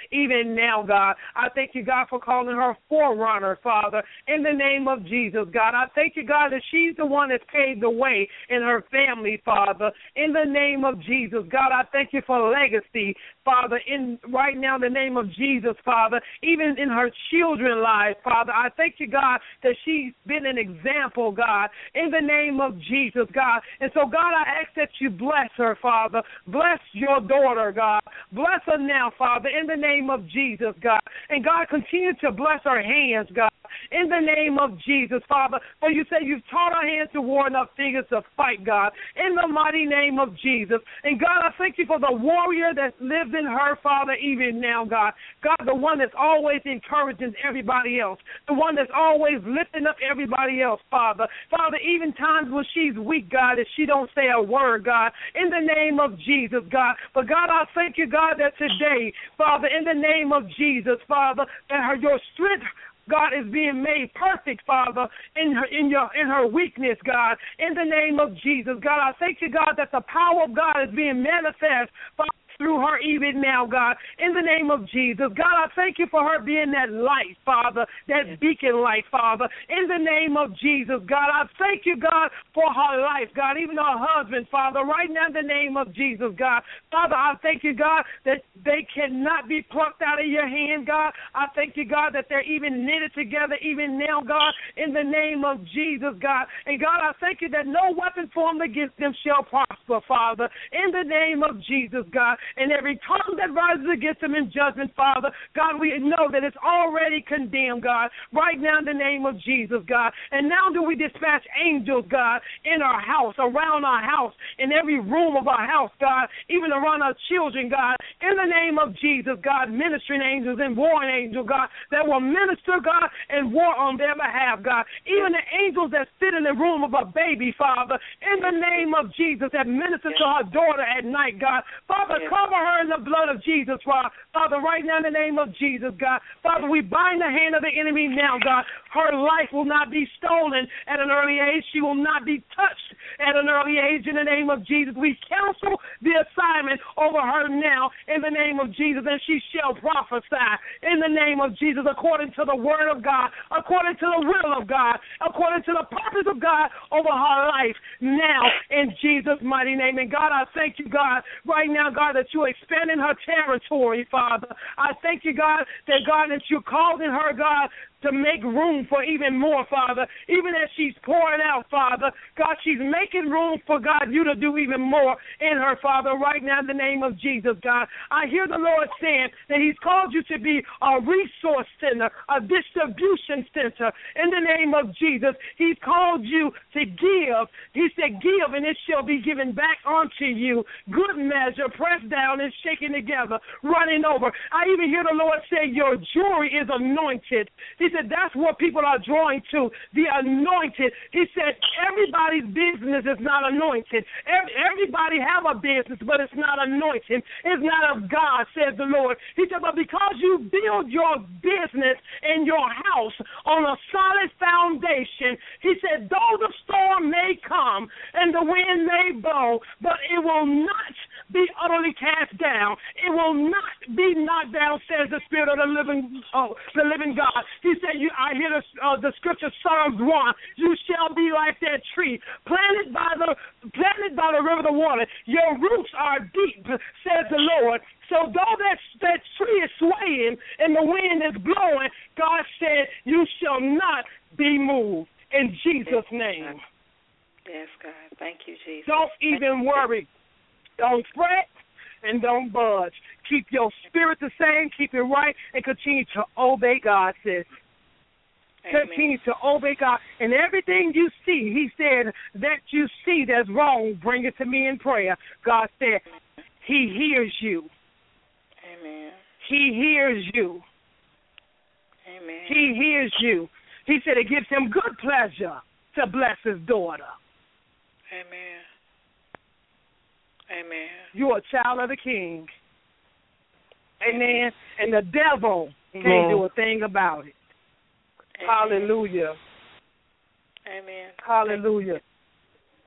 even now, God. I thank you, God, for calling her forerunner, Father, in the name of Jesus, God. I thank you, God, that she's the one that's paved the way in her family, Father, in the name of Jesus. God, I thank you for legacy, Father, in right now in the name of Jesus, Father, even in her children's lives, Father. I thank you, God, that she's been an example, God, in the name of Jesus, God. And so, God, I ask that you bless her, Father. Bless your daughter, God. Bless her now, Father, in the name of Jesus, God. And, God, continue to bless her hands, God, in the name of Jesus, Father. For you say you've taught our hands to war enough fingers to fight, God, in the mighty name of Jesus. And, God, I thank you for the warrior that lives in her, Father, even now, God. God, the one that's always encouraging everybody else, the one that's always lifting up everybody else, Father. Father, even times when she's weak, God, that she don't say a word, God, in the name of Jesus, God. But, God, I thank you, God, that today, Father, in the name of Jesus, Father, that her, your strength, God, is being made perfect, Father, in her in your in her weakness, God. In the name of Jesus, God, I thank you, God, that the power of God is being manifest, Father, through her even now, God, in the name of Jesus. God, I thank you for her being that light, Father, that beacon light, Father, in the name of Jesus. God, I thank you, God, for her life, God, even her husband, Father, right now in the name of Jesus, God. Father, I thank you, God, that they cannot be plucked out of your hand, God. I thank you, God, that they're even knitted together even now, God, in the name of Jesus, God. And, God, I thank you that no weapon formed against them shall prosper, Father, in the name of Jesus, God. And every tongue that rises against them in judgment, Father, God, we know that it's already condemned, God, right now in the name of Jesus, God. And now do we dispatch angels, God, in our house, around our house, in every room of our house, God, even around our children, God, in the name of Jesus, God, ministering angels and warring angels, God, that will minister, God, and war on their behalf, God. Even the angels that sit in the room of a baby, Father, in the name of Jesus, that minister to her daughter at night, God. Father, cover her in the blood of Jesus, Father. Father, right now in the name of Jesus, God. Father, we bind the hand of the enemy now, God. Her life will not be stolen at an early age. She will not be touched at an early age in the name of Jesus. We cancel the assignment over her now in the name of Jesus, and she shall prophesy in the name of Jesus according to the word of God, according to the will of God, according to the purpose of God over her life now in Jesus' mighty name. And God, I thank you, God, right now, God, that you're expanding her territory, Father. I thank you, God, that, God, that you're causing her, God, to make room for even more, Father. Even as she's pouring out, Father, God, she's making room for, God, you to do even more in her, Father, right now in the name of Jesus, God. I hear the Lord saying that he's called you to be a resource center, a distribution center in the name of Jesus. He's called you to give. He said, give, and it shall be given back unto you. Good measure, pressed down and shaken together, running over. I even hear the Lord say, your jewelry is anointed. He said, that's what people are drawing to, the anointed. He said, everybody's business is not anointed. Everybody have a business, but it's not anointed. It's not of God, says the Lord. He said, but because you build your business and your house on a solid foundation, he said, though the storm may come and the wind may blow, but it will not be utterly cast down. It will not be knocked down, says the Spirit of the living, oh, the living God. He said, you, I hear the, uh, the scripture, Psalms one, you shall be like that tree, planted by the planted by the river of the water. Your roots are deep, says the Lord. So though that, that tree is swaying and the wind is blowing, God said, you shall not be moved. In Jesus' name. Yes, God. Thank you, Jesus. Don't even worry. Don't fret and don't budge. Keep your spirit the same, keep it right, and continue to obey God, sis. Amen. Continue to obey God. And everything you see, he said, that you see that's wrong, bring it to me in prayer. God said, he hears you. Amen. He hears you. Amen. He hears you. He said it gives him good pleasure to bless his daughter. Amen. Amen. You're a child of the King. Amen. And the devil can't do a thing about it. Amen. Hallelujah. Amen. Hallelujah.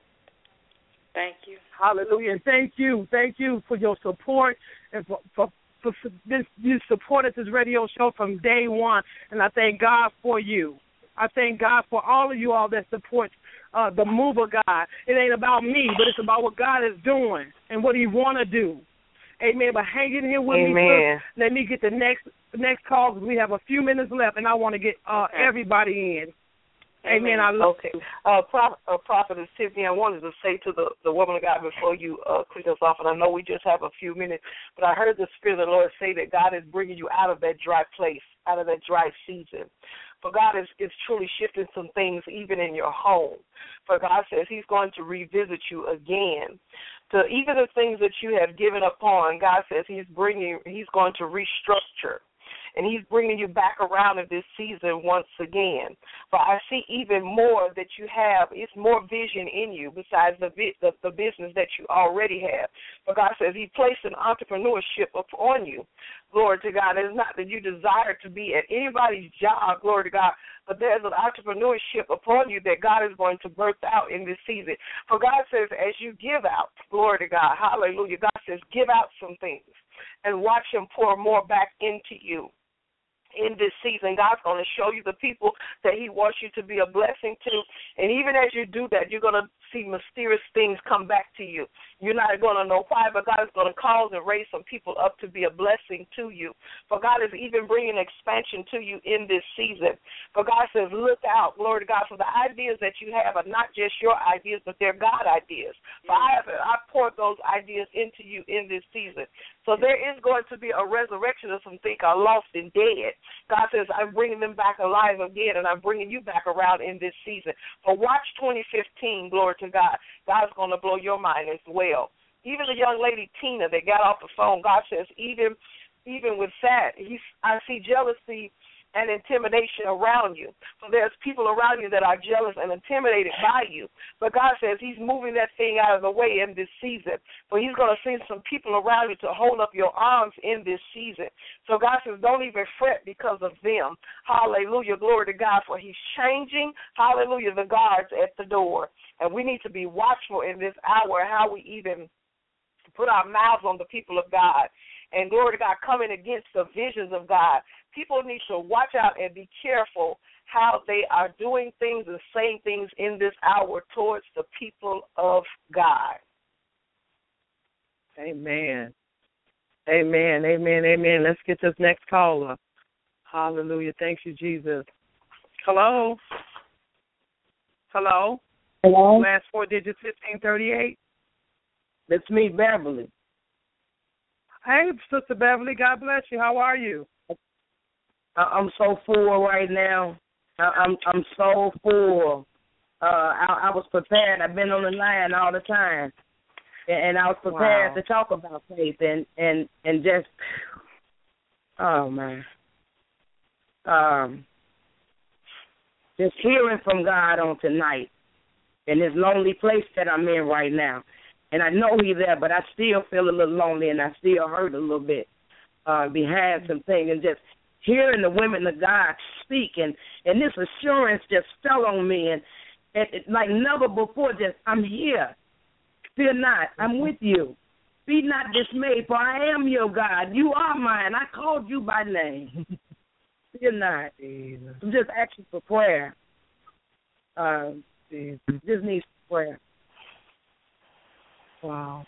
Thank you. Hallelujah. And thank you. Thank you for your support and for, for for this, you supported this radio show from day one, and I thank God for you. I thank God for all of you all that support uh, the move of God. It ain't about me, but it's about what God is doing and what He want to do. Amen. But hang in here with Amen. me. First. Let me get the next next call because we have a few minutes left, and I want to get uh, everybody in. Amen. Amen. I love okay. Uh, Prophet, uh, Prophetess Tiffany, I wanted to say to the, the woman of God before you uh, click us off, and I know we just have a few minutes, but I heard the Spirit of the Lord say that God is bringing you out of that dry place, out of that dry season. For God is, is truly shifting some things even in your home. For God says He's going to revisit you again. To even the things that you have given up on, God says He's bringing, He's going to restructure. And He's bringing you back around in this season once again. But I see even more that you have. It's more vision in you besides the the, the business that you already have. But God says He placed an entrepreneurship upon you. Glory to God. It's not that you desire to be at anybody's job, glory to God, but there's an entrepreneurship upon you that God is going to birth out in this season. For God says as you give out, glory to God, hallelujah, God says give out some things and watch Him pour more back into you. In this season, God's going to show you the people that He wants you to be a blessing to. And even as you do that, you're going to see mysterious things come back to you. You're not going to know why, but God is going to cause and raise some people up to be a blessing to you. For God is even bringing expansion to you in this season. For God says, look out, glory to God, for the ideas that you have are not just your ideas, but they're God ideas. For I have I poured those ideas into you in this season. So there is going to be a resurrection of some things are lost and dead. God says, I'm bringing them back alive again, and I'm bringing you back around in this season. But watch twenty fifteen, glory to God. God's going to blow your mind as well. Even the young lady, Tina, that got off the phone, God says, even even with that, he's, I see jealousy and intimidation around you. So there's people around you that are jealous and intimidated by you. But God says He's moving that thing out of the way in this season. So He's going to send some people around you to hold up your arms in this season. So God says don't even fret because of them. Hallelujah. Glory to God, for He's changing, hallelujah, the guards at the door. And we need to be watchful in this hour how we even put our mouths on the people of God. And glory to God, coming against the visions of God. People need to watch out and be careful how they are doing things and saying things in this hour towards the people of God. Amen. Amen. Amen. Amen. Let's get this next caller. Hallelujah. Thank you, Jesus. Hello? Hello? Hello? Last four digits, fifteen thirty-eight. It's me, Beverly. Hey, Sister Beverly, God bless you. How are you? I'm so full right now. I'm I'm so full. Uh, I, I was prepared. I've been on the line all the time, and I was prepared wow. to talk about faith and and and just oh man, um, just hearing from God on tonight in this lonely place that I'm in right now. And I know He's there, but I still feel a little lonely, and I still hurt a little bit uh, behind some things. And just hearing the women of God speak, and, and this assurance just fell on me, and, and it, like never before, just, I'm here. Fear not, I'm with you. Be not dismayed, for I am your God. You are mine. I called you by name. Fear not. I'm just asking for prayer. Uh, just needs prayer. Wow.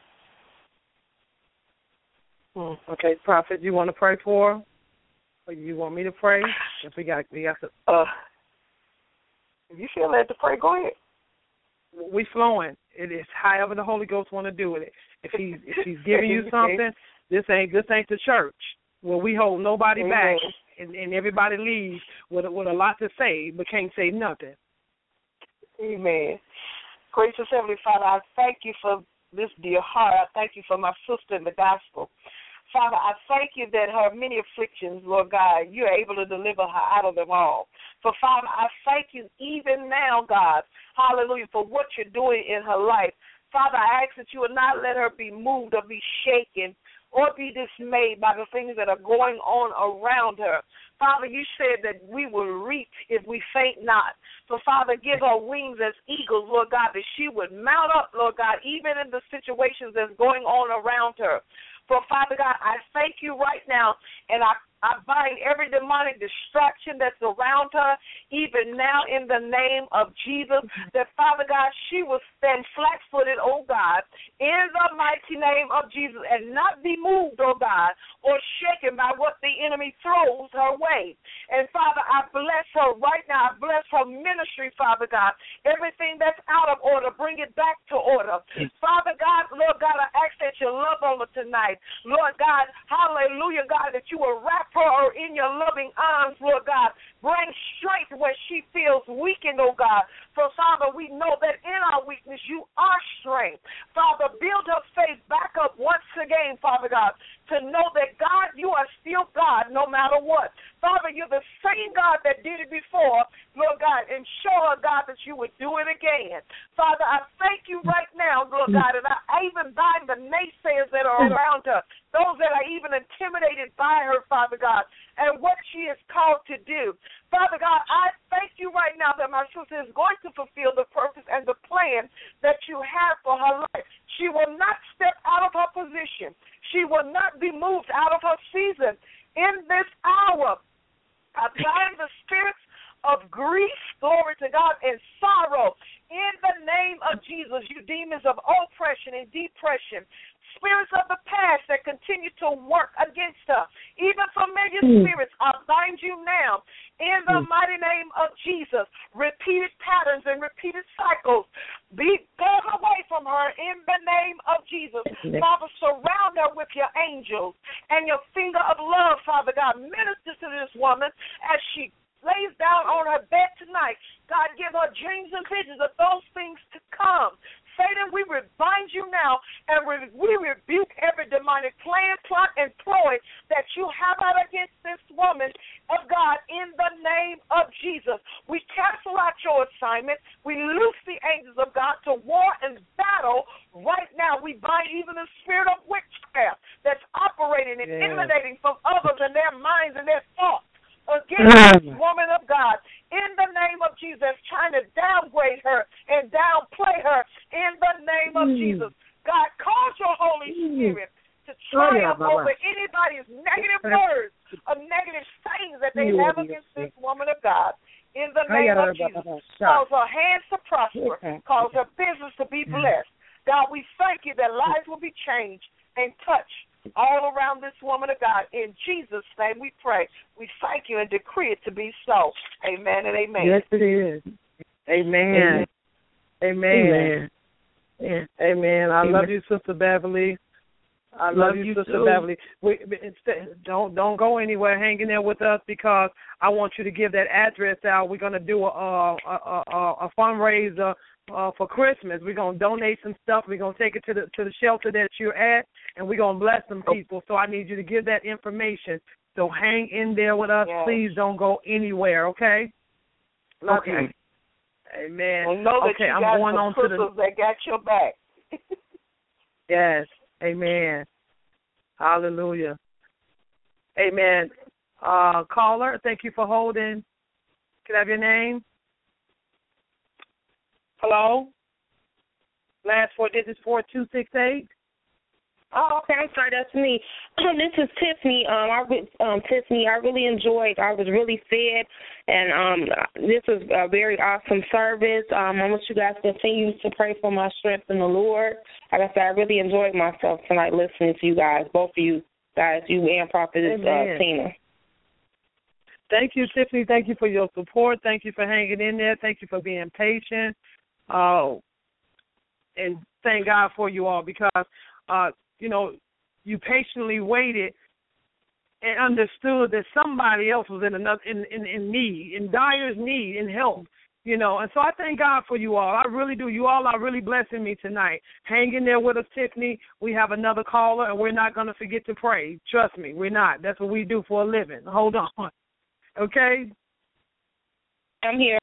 Hmm. Okay, Prophet, you want to pray for her? Or you want me to pray? If we got, we got to. Uh, if you feel led to pray, go ahead. We flowing. It is however the Holy Ghost want to do with it. If he's if he's giving you something, this ain't this ain't the church where we hold nobody Amen. back and, and everybody leaves with with a lot to say but can't say nothing. Amen. Gracious Heavenly Father, I thank you for this dear heart. I thank you for my sister in the gospel. Father, I thank you that her many afflictions, Lord God, you are able to deliver her out of them all. For, Father, I thank you even now, God, hallelujah, for what you're doing in her life. Father, I ask that you would not let her be moved or be shaken or be dismayed by the things that are going on around her. Father, you said that we will reap if we faint not. So, Father, give her wings as eagles, Lord God, that she would mount up, Lord God, even in the situations that's going on around her. For, Father God, I thank you right now, and I I bind every demonic distraction that's around her, even now in the name of Jesus, that, Father God, she will stand flat-footed, oh God, in the mighty name of Jesus, and not be moved, oh God, or shaken by what the enemy throws her way. And, Father, I bless her right now. I bless her ministry, Father God. Everything that's out of order, bring it back to order. Father God, Lord God, I ask that you love on her tonight. Lord God, hallelujah, God, that you will wrap her in your loving arms, Lord God. Bring strength where she feels weakened, oh God. So, Father, we know that in our weakness you are strength. Father, build her faith back up once again, Father God, to know that, God, you are still God no matter what. Father, you're the same God that did it before, Lord God, and show her, God, that you would do it again. Father, I thank you right now, Lord God, and I even bind the naysayers that are around her, those that are even intimidated by her, Father God, and what she is called to do. Father God, I thank you right now that my sister is going to fulfill the purpose and the plan that you have for her life. She will not step out of her position. She will not be moved out of her season. In this hour, I bind the spirits of grief, glory to God, and sorrow. In the name of Jesus, you demons of oppression and depression, spirits of the past that continue to work against her, even familiar mm. spirits, I bind you now in the mm. mighty name of Jesus. Repeated patterns and repeated cycles be pulled away from her in the name of Jesus. Mm. Father, surround her with your angels and your finger of love, Father God. Minister to this woman as she lays down on her bed tonight. God, give her dreams and visions of those things to come. Satan, we bind you now, and we rebuke every demonic plan, plot, and ploy that you have out against this woman of God in the name of Jesus. We cancel out your assignment. We loose the angels of God to war and battle right now. We bind even the spirit of witchcraft that's operating and yeah. emanating from others and their minds and their thoughts against this woman of God in the name of Jesus, trying to downgrade her and downplay her in the name of mm. Jesus. God, cause your Holy Spirit to triumph oh, yeah, over anybody's negative words or negative sayings that they have against this woman of God. In the name of Jesus, cause her hands to prosper, cause her business to be blessed. God, we thank you that lives will be changed and touched all around this woman of God. In Jesus' name we pray. We thank you and decree it to be so. Amen and amen. Yes, it is. Amen. Amen. Amen. Amen. I amen. love you, Sister Beverly. I love, love you, you, Sister too. Beverly. We, don't don't go anywhere. Hang in there with us because I want you to give that address out. We're going to do a a, a, a, a fundraiser uh, for Christmas. We're going to donate some stuff. We're going to take it to the to the shelter that you're at, and we're going to bless some people. So I need you to give that information. So hang in there with us. Yes. Please don't go anywhere, okay? Love okay. You. Amen. Well, know that okay, you I'm got going on to the that got your back. Yes. Amen. Hallelujah. Amen. Uh, caller, thank you for holding. Can I have your name? Hello? Last four digits, four two six eight. Oh, okay. I'm sorry. That's me. This is Tiffany. Um, I um, Tiffany. I really enjoyed. I was really fed, and um, this was a very awesome service. Um, I want you guys to continue to pray for my strength in the Lord. Like I said, I really enjoyed myself tonight listening to you guys, both of you guys, you and Prophetess uh, Tina. Thank you, Tiffany. Thank you for your support. Thank you for hanging in there. Thank you for being patient. Uh, and thank God for you all because. Uh, You know, you patiently waited and understood that somebody else was in another in, in, in need, in dire need, in help. You know, and so I thank God for you all. I really do. You all are really blessing me tonight. Hang in there with us, Tiffany. We have another caller, and we're not going to forget to pray. Trust me, we're not. That's what we do for a living. Hold on. Okay? I'm here.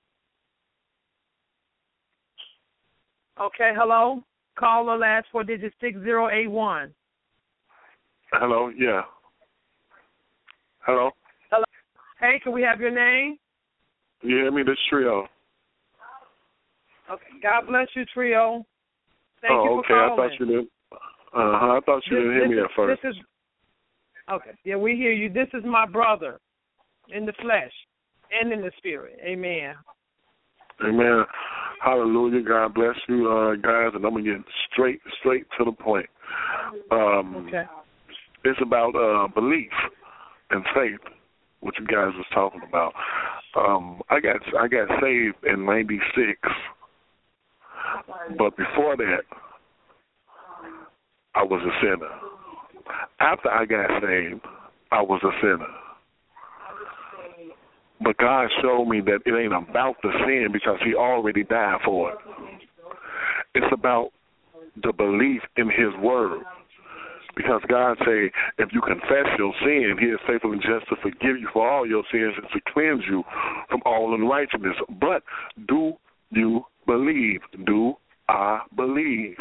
Okay, hello? Caller, last four digits, six zero eight one. Hello, yeah. Hello? Hello. Hey, can we have your name? You hear me? This Trio. Okay, God bless you, Trio. Thank oh, you for okay. calling. I thought you did. Uh-huh. I thought you this, didn't hear me is, at first. This is, okay. Yeah, we hear you. This is my brother in the flesh and in the spirit. Amen. Amen. Hallelujah. God bless you, uh, guys. And I'm going to get straight, straight to the point. Um, okay. It's about uh, belief and faith, what you guys was talking about. Um, I got I got saved in ninety-six, but before that, I was a sinner. After I got saved, I was a sinner. But God showed me that it ain't about the sin because he already died for it. It's about the belief in his word. Because God say, if you confess your sin, he is faithful and just to forgive you for all your sins and to cleanse you from all unrighteousness. But do you believe? Do I believe?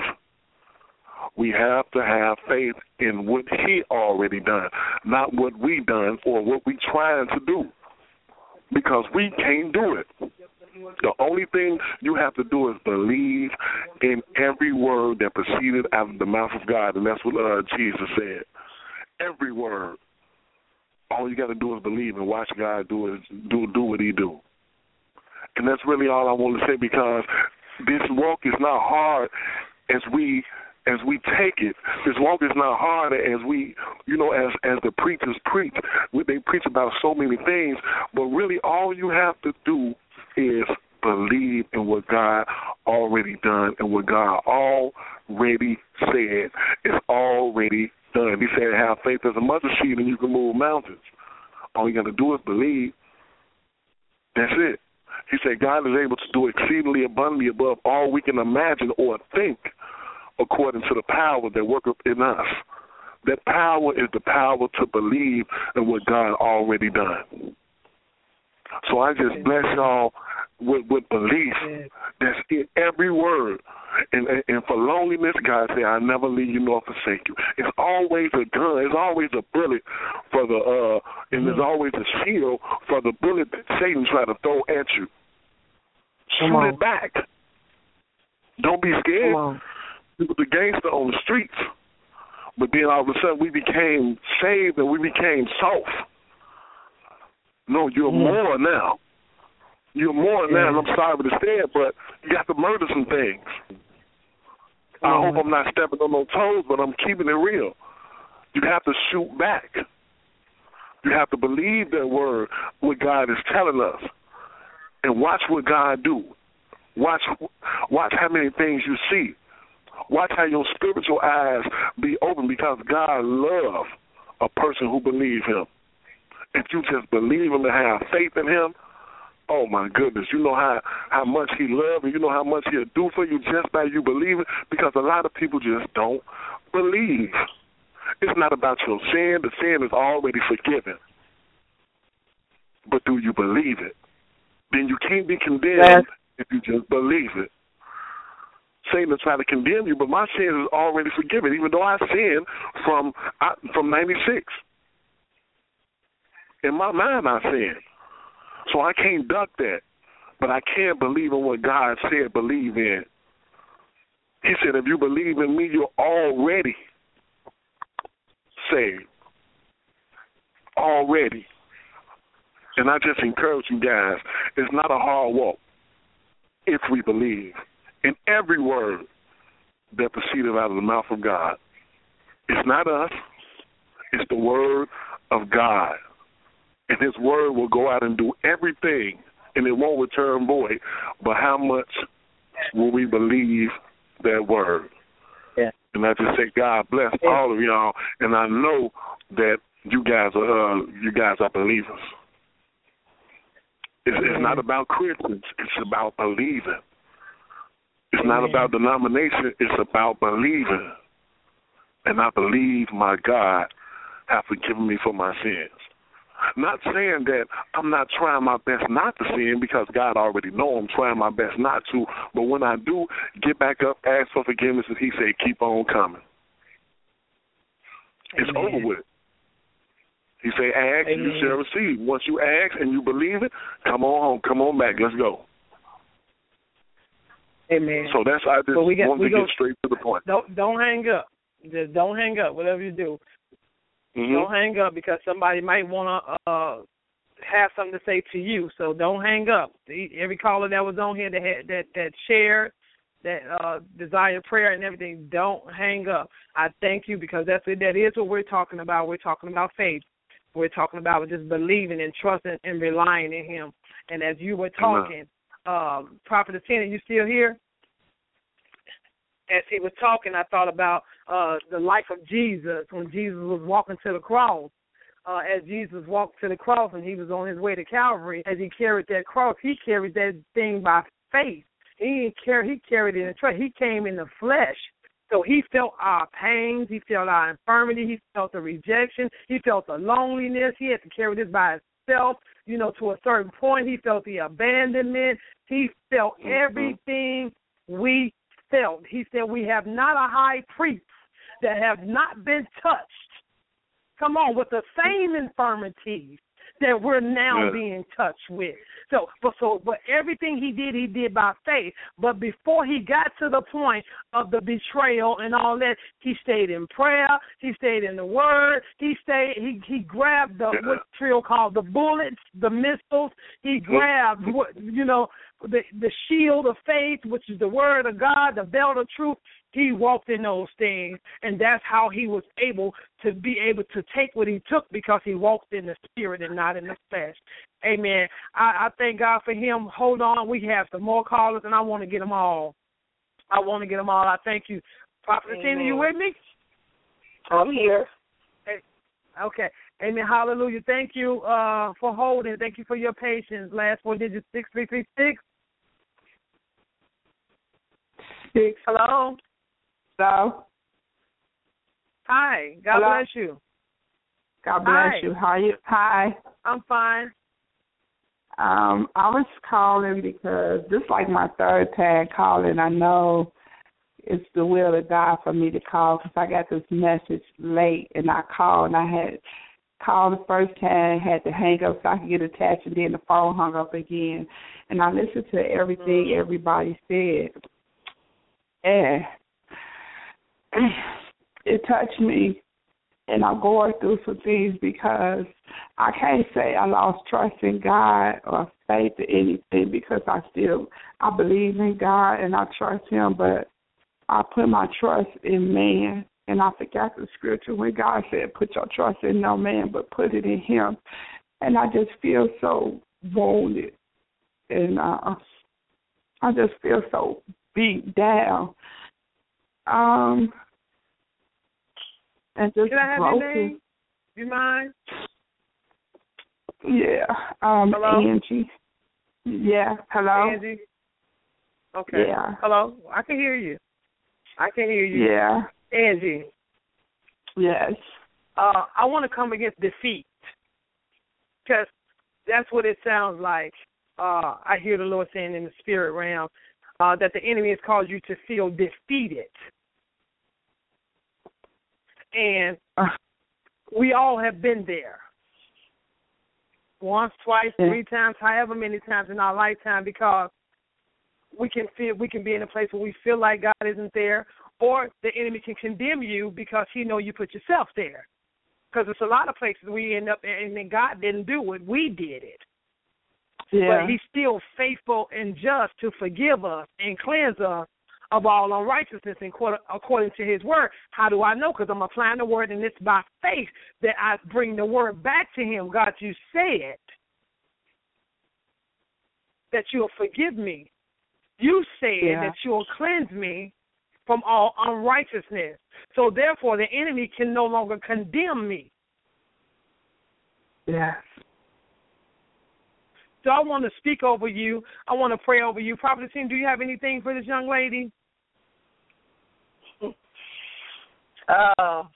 We have to have faith in what he already done, not what we done or what we trying to do. Because we can't do it. The only thing you have to do is believe in every word that proceeded out of the mouth of God, and that's what uh, Jesus said. Every word. All you got to do is believe and watch God do it, do do what he do. And that's really all I want to say, because this walk is not hard as we as we take it. This walk is not hard as we, you know, as as the preachers preach. They preach about so many things, but really all you have to do is believe in what God already done and what God already said is already done. He said, have faith as a mustard seed and you can move mountains. All you got to do is believe. That's it. He said God is able to do exceedingly abundantly above all we can imagine or think, according to the power that worketh in us. That power is the power to believe in what God already done. So I just bless y'all with, with belief that's in every word. And, and, and for loneliness, God said, I'll never leave you nor forsake you. It's always a gun. It's always a bullet for the, uh, and there's always a shield for the bullet that Satan try to throw at you. Shoot it back. Don't be scared. We were the gangster on the streets. But then all of a sudden we became saved and we became soft. No, you're mm. more now. You're more yeah. now, and I'm sorry to say it, but you got to murder some things. Come I on. hope I'm not stepping on no toes, but I'm keeping it real. You have to shoot back. You have to believe that word, what God is telling us, and watch what God do. Watch, watch how many things you see. Watch how your spiritual eyes be open, because God loves a person who believes him. If you just believe him and have faith in him, oh, my goodness, you know how, how much he loves and you know how much he'll do for you just by you believing, because a lot of people just don't believe. It's not about your sin. The sin is already forgiven. But do you believe it? Then you can't be condemned yes. if you just believe it. Satan will try to condemn you, but my sin is already forgiven, even though I sinned from, from ninety-six. In my mind, I sinned. So I can't duck that. But I can believe in what God said believe in. He said, if you believe in me, you're already saved. Already. And I just encourage you guys, it's not a hard walk if we believe in every word that proceeded out of the mouth of God. It's not us. It's the word of God. And his word will go out and do everything, and it won't return void. But how much will we believe that word? Yeah. And I just say, God bless yeah. all of y'all. And I know that you guys are uh, you guys are believers. It's, it's not about Christians. It's about believing. It's Amen. Not about denomination. It's about believing. And I believe my God has forgiven me for my sins. Not saying that I'm not trying my best not to sin, because God already know I'm trying my best not to. But when I do, get back up, ask for forgiveness, and he said, keep on coming. It's Amen. Over with. He say, ask, Amen. You shall receive. Once you ask and you believe it, come on home, come on back, let's go. Amen. So that's I just well, we got, wanted we to go, get straight to the point. Don't don't hang up. Just don't hang up, whatever you do. Mm-hmm. Don't hang up because somebody might want to uh, have something to say to you. So don't hang up. Every caller that was on here that had, that that shared, that uh, desired prayer and everything, don't hang up. I thank you because that's what, that is what we're talking about. We're talking about faith. We're talking about just believing and trusting and relying in Him. And as you were talking, um, Prophet Tina, you still here? As he was talking, I thought about uh, the life of Jesus when Jesus was walking to the cross. Uh, as Jesus walked to the cross and he was on his way to Calvary, as he carried that cross, he carried that thing by faith. He didn't carry, he carried it in trust. He came in the flesh. So he felt our pains. He felt our infirmity. He felt the rejection. He felt the loneliness. He had to carry this by himself, you know, to a certain point. He felt the abandonment. He felt mm-hmm. everything we felt. He said, we have not a high priest that have not been touched. Come on, with the same infirmities that we're now yeah. being touched with. So, but so, but everything he did, he did by faith. But before he got to the point of the betrayal and all that, he stayed in prayer. He stayed in the Word. He stayed. He he grabbed the yeah. what Trill called the bullets, the missiles. He grabbed what you know the the shield of faith, which is the Word of God, the belt of truth. He walked in those things, and that's how he was able to be able to take what he took because he walked in the Spirit and not in the flesh. Amen. I, I thank God for him. Hold on. We have some more callers, and I want to get them all. I want to get them all. I thank you. Prophet Tina, you with me? I'm here. Hey, okay. Amen. Hallelujah. Thank you uh, for holding. Thank you for your patience. Last four digits, six three three six. Six. Hello? Hello. Hi. God Hello? bless you. God bless Hi. you. How are you? Hi. I'm fine. Um, I was calling because this is like my third time calling. I know it's the will of God for me to call because I got this message late and I called and I had called the first time, had to hang up so I could get attached, and then the phone hung up again. And I listened to everything mm-hmm. everybody said. And it touched me, and I'm going through some things because I can't say I lost trust in God or faith in anything because I still, I believe in God and I trust Him, but I put my trust in man, and I forgot the scripture when God said, put your trust in no man, but put it in Him. And I just feel so wounded, and uh, I just feel so beat down. Um, and just Can I have broken. your name? Do you mind? Yeah. Um, hello? Angie. Yeah. Hello. Angie. Okay. Yeah. Hello. I can hear you. I can hear you. Yeah. Angie. Yes. Uh, I want to come against defeat because that's what it sounds like. Uh, I hear the Lord saying in the spirit realm uh, that the enemy has caused you to feel defeated. And we all have been there. Once, twice, three times, however many times in our lifetime, because we can feel we can be in a place where we feel like God isn't there, or the enemy can condemn you because he know you put yourself there. Because there's a lot of places we end up in, and God didn't do it, we did it. Yeah. But He's still faithful and just to forgive us and cleanse us of all unrighteousness according to His word. How do I know? Because I'm applying the word, and it's by faith that I bring the word back to Him. God, you said that you'll forgive me. You said yeah. that you'll cleanse me from all unrighteousness. So therefore, the enemy can no longer condemn me. Yes. So I want to speak over you. I want to pray over you. Prophet Tina, do you have anything for this young lady? Uh,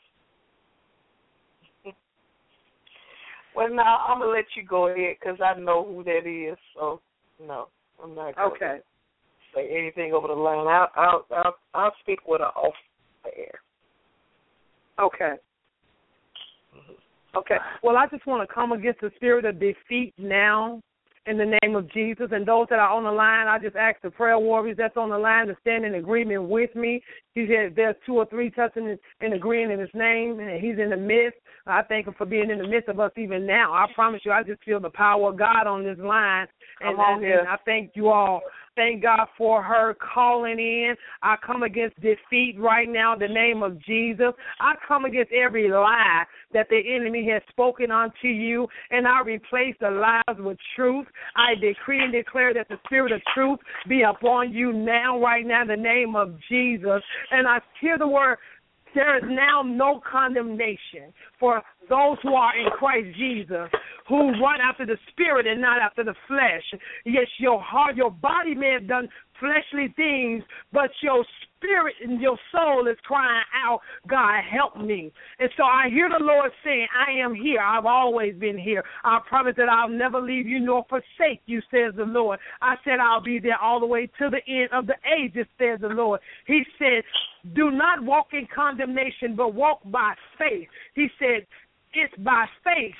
well, now I'm going to let you go ahead because I know who that is. So, no, I'm not going okay. to say anything over the line. I'll, I'll, I'll, I'll speak with her off the air. Okay. Okay. Well, I just want to come against the spirit of defeat now in the name of Jesus. And those that are on the line, I just ask the prayer warriors that's on the line to stand in agreement with me. He said there's two or three touching and agreeing in his name, and he's in the midst. I thank him for being in the midst of us even now. I promise you, I just feel the power of God on this line. And, and, and I thank you all. Thank God for her calling in. I come against defeat right now in the name of Jesus. I come against every lie that the enemy has spoken unto you, and I replace the lies with truth. I decree and declare that the spirit of truth be upon you now, right now, in the name of Jesus. And I hear the word, there is now no condemnation for those who are in Christ Jesus, who run after the spirit and not after the flesh. Yes, your heart, your body may have done fleshly things, but your spirit and your soul is crying out, God, help me. And so I hear the Lord saying, I am here. I've always been here. I promise that I'll never leave you nor forsake you, says the Lord. I said I'll be there all the way to the end of the ages, says the Lord. He said, do not walk in condemnation, but walk by faith. He said, it's by faith.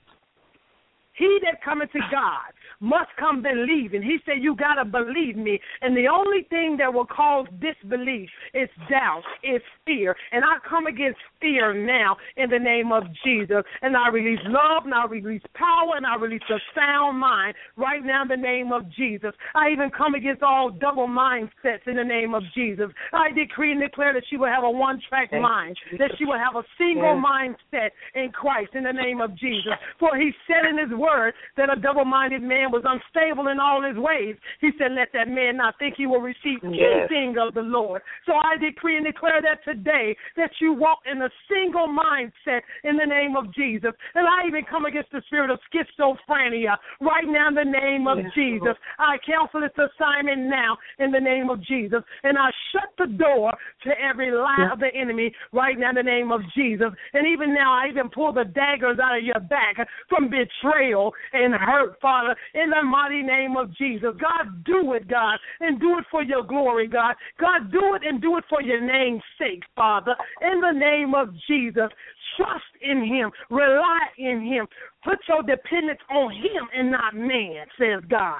He that cometh to God must come believing. He said, you got to believe me. And the only thing that will cause disbelief is doubt, is fear. And I come against fear now in the name of Jesus. And I release love, and I release power, and I release a sound mind right now in the name of Jesus. I even come against all double mindsets in the name of Jesus. I decree and declare that she will have a one-track mind, that she will have a single yes. mindset in Christ in the name of Jesus. For he said in his word that a double-minded man was unstable in all his ways. He said, let that man not think he will receive yes. anything of the Lord. So I decree and declare that today, that you walk in a single mindset in the name of Jesus. And I even come against the spirit of schizophrenia right now in the name of yes. Jesus. I cancel its assignment now in the name of Jesus. And I shut the door to every lie yes. of the enemy right now in the name of Jesus. And even now, I even pull the daggers out of your back from betrayal and hurt, Father, in the mighty name of Jesus. God, do it, God, and do it for your glory, God. God, do it and do it for your name's sake, Father. In the name of Jesus, trust in him, rely in him, put your dependence on him and not man, says God.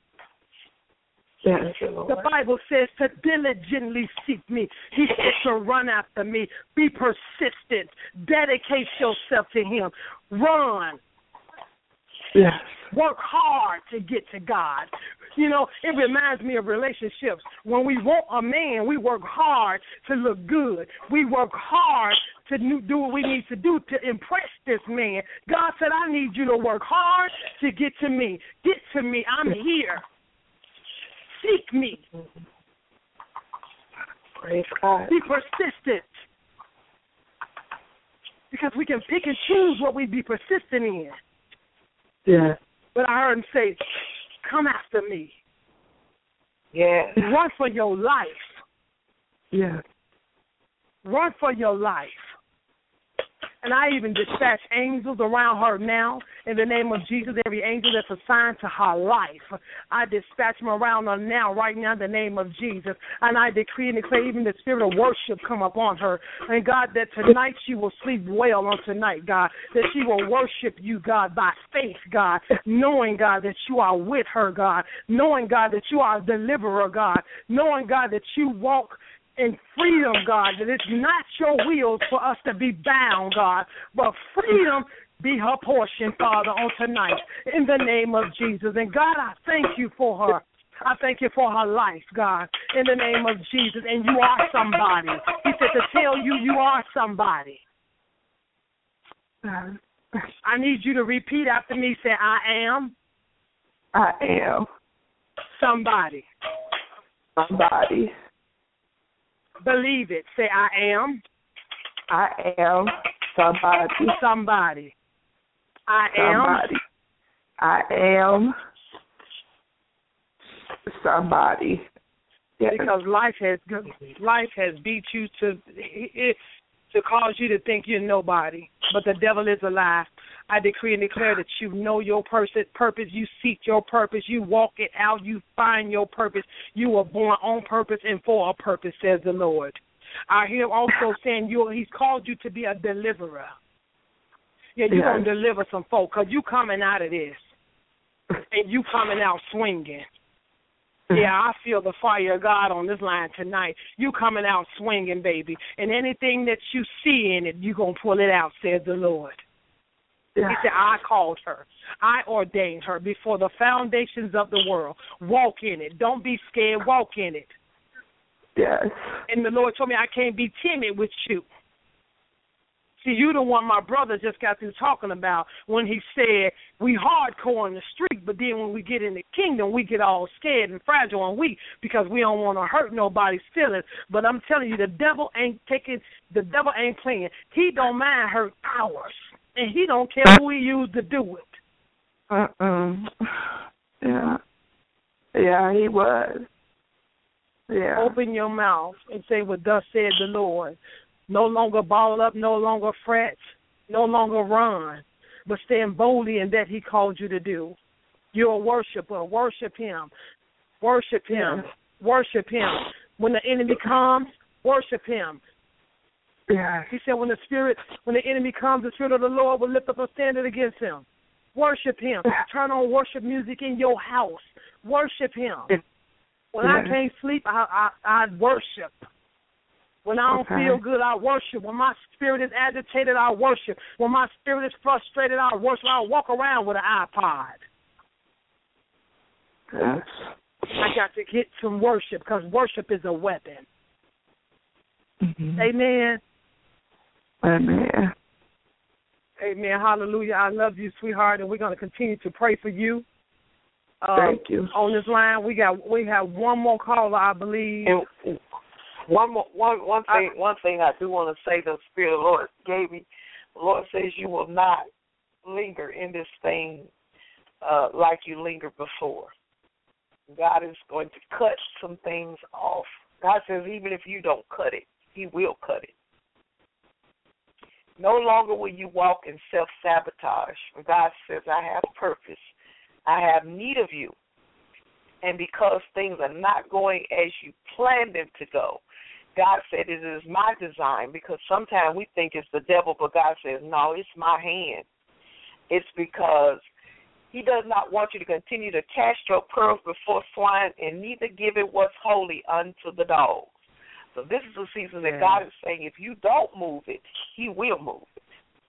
Yes, the Bible says to diligently seek me. He says to run after me. Be persistent. Dedicate yourself to him. Run. Yes. Work hard to get to God. You know, it reminds me of relationships. When we want a man, we work hard to look good. We work hard to do what we need to do to impress this man. God said, I need you to work hard to get to me. Get to me. I'm here. Seek me. Praise God. Be persistent. Because we can pick and choose what we be persistent in. Yeah. But I heard him say, come after me. Yeah. Run for your life. Yeah. Run for your life. And I even dispatch angels around her now in the name of Jesus, every angel that's assigned to her life. I dispatch them around her now, right now, in the name of Jesus. And I decree and declare even the spirit of worship come upon her. And, God, that tonight she will sleep well on tonight, God, that she will worship you, God, by faith, God, knowing, God, that you are with her, God, knowing, God, that you are a deliverer, God, knowing, God, that you walk in freedom, God, that it's not your will for us to be bound, God, but freedom be her portion, Father, on tonight, in the name of Jesus. And, God, I thank you for her. I thank you for her life, God, in the name of Jesus. And you are somebody. He said to tell you you are somebody. I need you to repeat after me. Say, I am. I am. Somebody. Somebody. Believe it. Say, I am. I am somebody. Somebody. I am. Somebody. I am somebody. Yes. Because life has life has beat you to to cause you to think you're nobody. But the devil is a lie. I decree and declare that you know your purpose, you seek your purpose, you walk it out, you find your purpose. You were born on purpose and for a purpose, says the Lord. I hear also saying you, he's called you to be a deliverer. Yeah, you're yes. going to deliver some folk because you're coming out of this. and you coming out swinging. Yeah, I feel the fire of God on this line tonight. You coming out swinging, baby. And anything that you see in it, you going to pull it out, says the Lord. Yeah. He said, I called her. I ordained her before the foundations of the world. Walk in it. Don't be scared. Walk in it. Yes. And the Lord told me I can't be timid with you. See, you the one my brother just got through talking about when he said we hardcore in the street, but then when we get in the kingdom, we get all scared and fragile and weak because we don't want to hurt nobody's feelings. But I'm telling you, the devil ain't taking, the devil ain't playing. He don't mind hurt ours, and he don't care who he used to do it. Uh-uh. Yeah. Yeah, he was. Yeah. Open your mouth and say what thus said the Lord. No longer ball up, no longer fret, no longer run, but stand boldly in that he called you to do. You're a worshiper. Worship him. Worship him. Yeah. Worship him. When the enemy comes, worship him. Yeah. He said when the spirit, when the enemy comes, the spirit of the Lord will lift up a standard against him. Worship him. Yeah. Turn on worship music in your house. Worship him. Yeah. When yeah. I can't sleep, I, I, I worship. When I don't okay. feel good, I worship. When my spirit is agitated, I worship. When my spirit is frustrated, I worship. I walk around with an iPod. Yes. I got to get some worship because worship is a weapon. Mm-hmm. Amen. Amen. Amen. Hallelujah. I love you, sweetheart, and we're going to continue to pray for you. Uh, Thank you. On this line, we got we have one more caller, I believe. And One more, one one thing one thing I do want to say the Spirit of the Lord gave me. The Lord says you will not linger in this thing uh, like you lingered before. God is going to cut some things off. God says even if you don't cut it, he will cut it. No longer will you walk in self-sabotage. God says I have purpose. I have need of you. And because things are not going as you planned them to go, God said it is my design, because sometimes we think it's the devil, but God says, no, it's my hand. It's because he does not want you to continue to cast your pearls before swine and neither give it what's holy unto the dogs. So this is a season that God is saying if you don't move it, he will move it.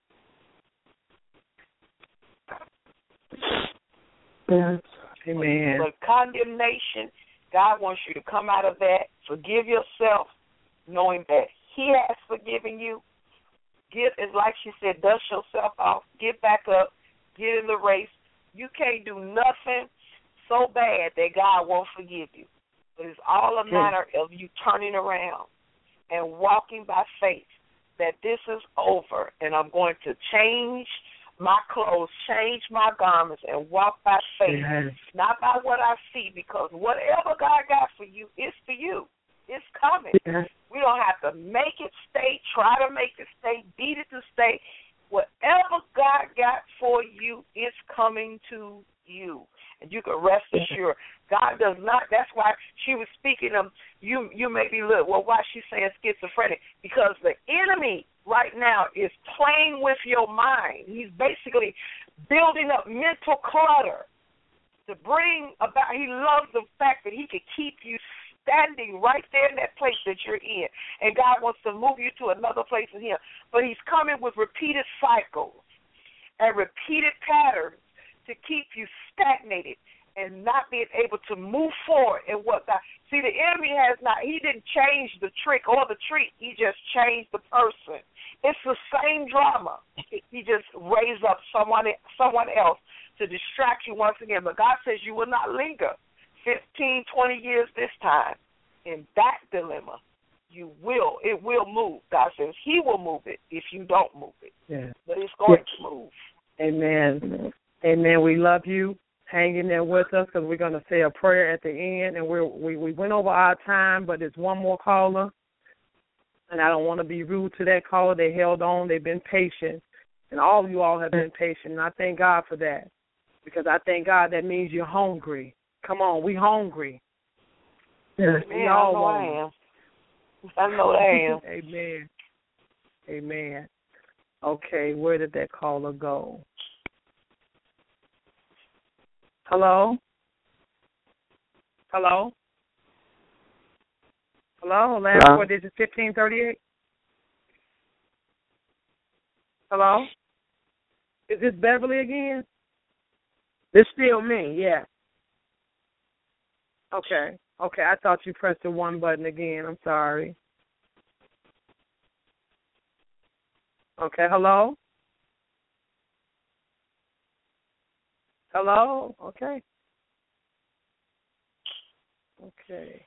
Yes. Amen. But condemnation, God wants you to come out of that, forgive yourself, knowing that he has forgiven you. Get, as like she said, dust yourself off, get back up, get in the race. You can't do nothing so bad that God won't forgive you. But it's all a matter of you turning around and walking by faith that this is over and I'm going to change my clothes, change my garments, and walk by faith, yes. not by what I see, because whatever God got for you is for you. It's coming. Yes. We don't have to make it stay, try to make it stay, beat it to stay. Whatever God got for you is coming to you. And you can rest assured. God does not, that's why she was speaking of, you You may be, look, well, why she's saying schizophrenic? Because the enemy right now is playing with your mind. He's basically building up mental clutter to bring about, he loves the fact that he could keep you standing right there in that place that you're in. And God wants to move you to another place in him. But he's coming with repeated cycles and repeated patterns to keep you stagnated and not being able to move forward in what God. See, the enemy has not, he didn't change the trick or the treat. He just changed the person. It's the same drama. He just raised up someone someone else to distract you once again. But God says you will not linger fifteen, twenty years this time in that dilemma. You will. It will move. God says he will move it if you don't move it. Yeah. But it's going yeah. to move. Amen. Amen. We love you. Hang in there with us because we're going to say a prayer at the end. And we're, we we went over our time, but there's one more caller. And I don't want to be rude to that caller. They held on. They've been patient. And all of you all have been patient. And I thank God for that because I thank God that means you're hungry. Come on, we hungry. Yes. We yeah, all I know I am. I know I am. Amen. Amen. Okay, where did that caller go? Hello? Hello? Hello? Last Hello? four digits, fifteen thirty-eight. Hello? Is this Beverly again? It's still me, yeah. Okay. Okay, I thought you pressed the one button again. I'm sorry. Okay, hello? Hello? Okay. Okay.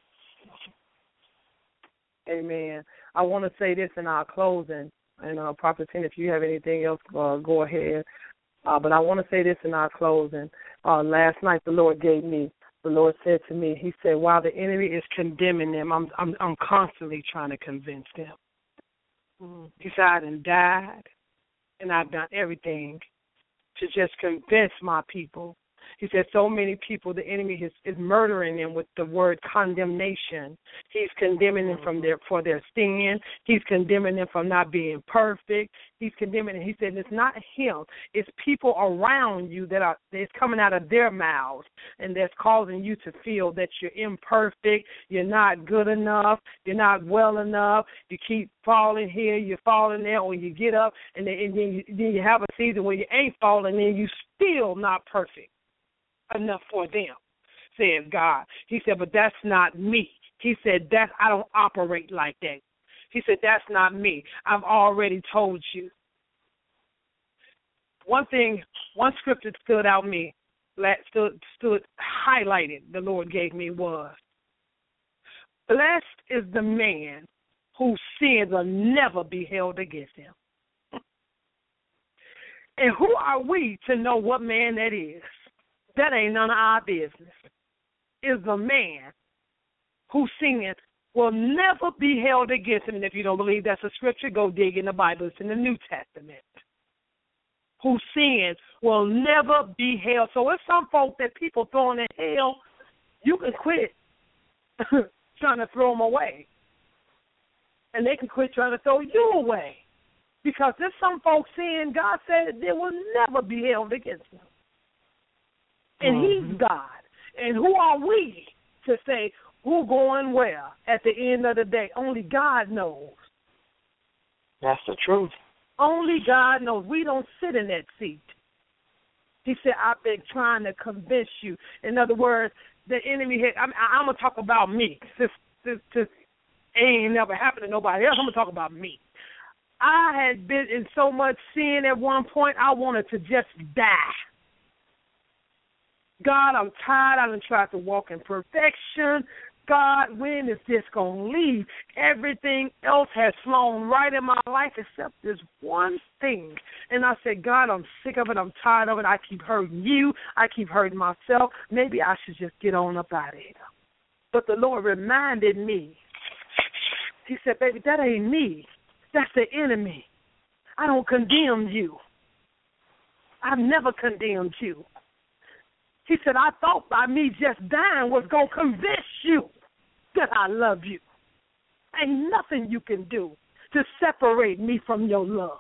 Amen. I want to say this in our closing, and uh, Prophet Tina, if you have anything else, uh, go ahead. Uh, but I want to say this in our closing. Uh, last night the Lord gave me, the Lord said to me, he said, while the enemy is condemning them, I'm I'm, I'm constantly trying to convince them. Mm. He said, I done died, and I've done everything to just convince my people. He said so many people, the enemy is, is murdering them with the word condemnation. He's condemning them from their for their sin. He's condemning them for not being perfect. He's condemning them. He said it's not him. It's people around you that are that's coming out of their mouths and that's causing you to feel that you're imperfect, you're not good enough, you're not well enough. You keep falling here, you're falling there, or you get up and then, and then, you, then you have a season where you ain't falling and you still not perfect enough for them, says God. He said, but that's not me. He said, that I don't operate like that. He said, that's not me. I've already told you. One thing, one scripture stood out me, stood, stood highlighted, the Lord gave me was, blessed is the man whose sins will never be held against him. And who are we to know what man that is? That ain't none of our business. Is the man whose sin will never be held against him. And if you don't believe that's a scripture, go dig in the Bible. It's in the New Testament. Whose sins will never be held. So if some folk that people throwing in hell, you can quit trying to throw them away. And they can quit trying to throw you away. Because there's some folks sin, God said they will never be held against them. And mm-hmm. He's God. And who are we to say who going where at the end of the day? Only God knows. That's the truth. Only God knows. We don't sit in that seat. He said, I've been trying to convince you. In other words, the enemy had, I'm, I'm going to talk about me. This, this, this ain't never happened to nobody else. I'm going to talk about me. I had been in so much sin at one point, I wanted to just die. God, I'm tired. I done tried to walk in perfection. God, when is this going to leave? Everything else has flown right in my life except this one thing. And I said, God, I'm sick of it. I'm tired of it. I keep hurting you. I keep hurting myself. Maybe I should just get on up out of here. But the Lord reminded me. He said, baby, that ain't me. That's the enemy. I don't condemn you. I've never condemned you. He said, I thought by me just dying was going to convince you that I love you. Ain't nothing you can do to separate me from your love.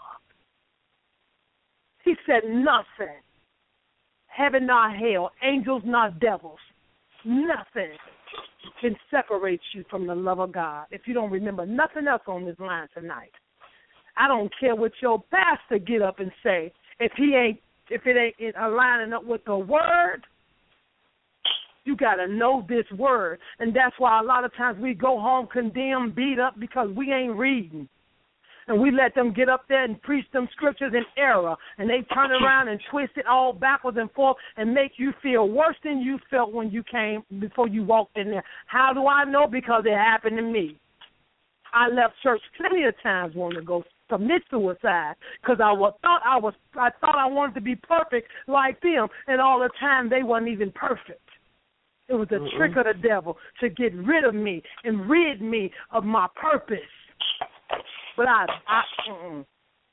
He said, nothing. Heaven nor hell, angels nor devils, nothing can separate you from the love of God. If you don't remember nothing else on this line tonight, I don't care what your pastor get up and say. If he ain't, if it ain't aligning up with the word, you got to know this word. And that's why a lot of times we go home condemned, beat up, because we ain't reading. And we let them get up there and preach them scriptures in error. And they turn around and twist it all backwards and forth and make you feel worse than you felt when you came, before you walked in there. How do I know? Because it happened to me. I left church plenty of times wanting to go commit suicide because I was thought I was I thought I wanted to be perfect like them, and all the time they weren't even perfect. It was a Mm-mm. trick of the devil to get rid of me and rid me of my purpose. But I I mm-mm.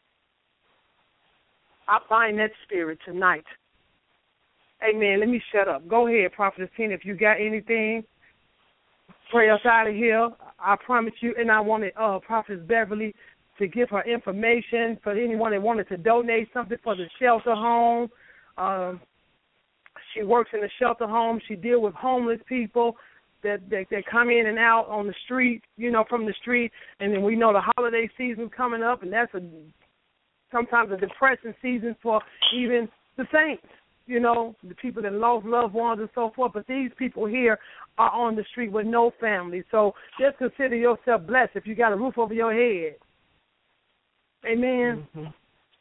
I find that spirit tonight. Amen. Let me shut up. Go ahead, Prophetess Tina, if you got anything. Pray us out of here. I promise you. And I wanted uh, Prophetess Beverly to give her information for anyone that wanted to donate something for the shelter home. Um, She works in a shelter home. She deals with homeless people that, that that come in and out on the street, you know, from the street. And then we know the holiday season's coming up, and that's a sometimes a depressing season for even the saints, you know, the people that lost loved ones and so forth. But these people here are on the street with no family. So just consider yourself blessed if you got a roof over your head. Amen. Mm-hmm.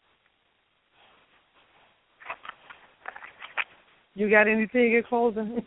You got anything in closing?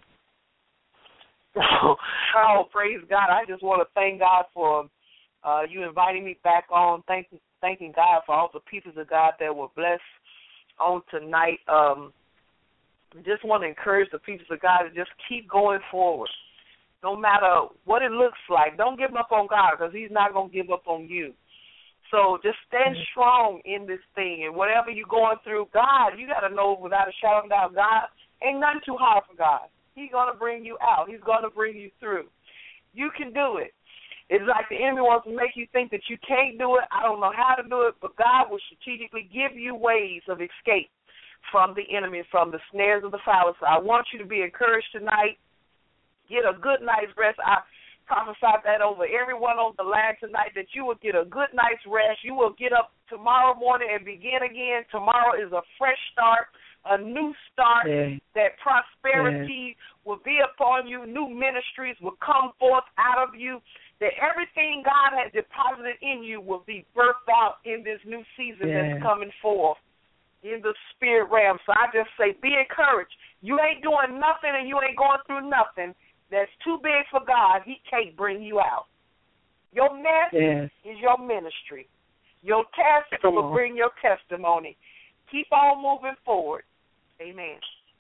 Oh, praise God. I just want to thank God for uh, you inviting me back on. Thank, thanking God for all the pieces of God that were blessed on tonight. Um, just want to encourage the pieces of God to just keep going forward. No matter what it looks like, don't give up on God, because he's not going to give up on you. So just stand mm-hmm. strong in this thing. And whatever you're going through, God, you got to know without a shadow of a doubt, God, ain't nothing too hard for God. He's going to bring you out. He's going to bring you through. You can do it. It's like the enemy wants to make you think that you can't do it. I don't know how to do it, but God will strategically give you ways of escape from the enemy, from the snares of the fowler. So I want you to be encouraged tonight. Get a good night's rest. I prophesy that over everyone on the line tonight, that you will get a good night's rest. You will get up tomorrow morning and begin again. Tomorrow is a fresh start, a new start, yeah. That prosperity yeah. will be upon you. New ministries will come forth out of you. That everything God has deposited in you will be birthed out in this new season yeah. that's coming forth in the spirit realm. So I just say, be encouraged. You ain't doing nothing and you ain't going through nothing that's too big for God. He can't bring you out. Your mess yes. is your ministry. Your test Come will on. bring your testimony. Keep on moving forward. Amen.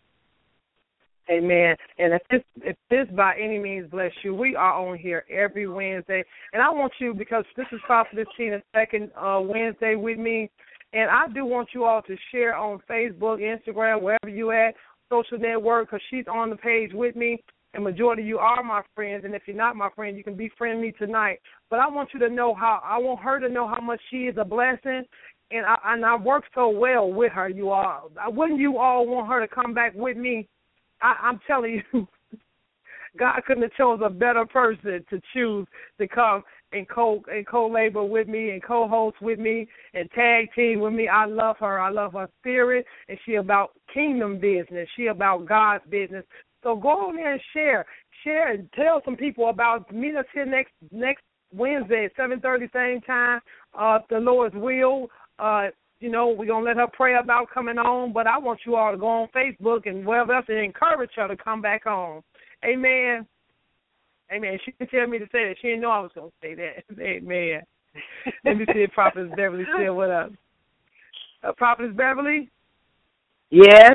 Amen. And if this, if this by any means bless you, we are on here every Wednesday. And I want you, because this is Prophetess Tina's second uh, Wednesday with me, and I do want you all to share on Facebook, Instagram, wherever you at, social network, because she's on the page with me. And majority of you are my friends, and if you're not my friend, you can befriend me tonight. But I want you to know how, I want her to know how much she is a blessing, and I, and I work so well with her, you all. Wouldn't you all want her to come back with me? I, I'm telling you, God couldn't have chosen a better person to choose to come and co and co-labor with me and co-host with me and tag team with me. I love her. I love her spirit, and she about kingdom business. She about God's business. So go on there and share. Share and tell some people about, meet us here next next Wednesday at seven thirty, same time, uh, the Lord's will. Uh, you know, we're going to let her pray about coming on, but I want you all to go on Facebook and wherever else and encourage her to come back on. Amen. Amen. She didn't tell me to say that. She didn't know I was going to say that. Amen. Let me see if Prophetess Beverly still with us. Uh, Prophetess Beverly? Yes.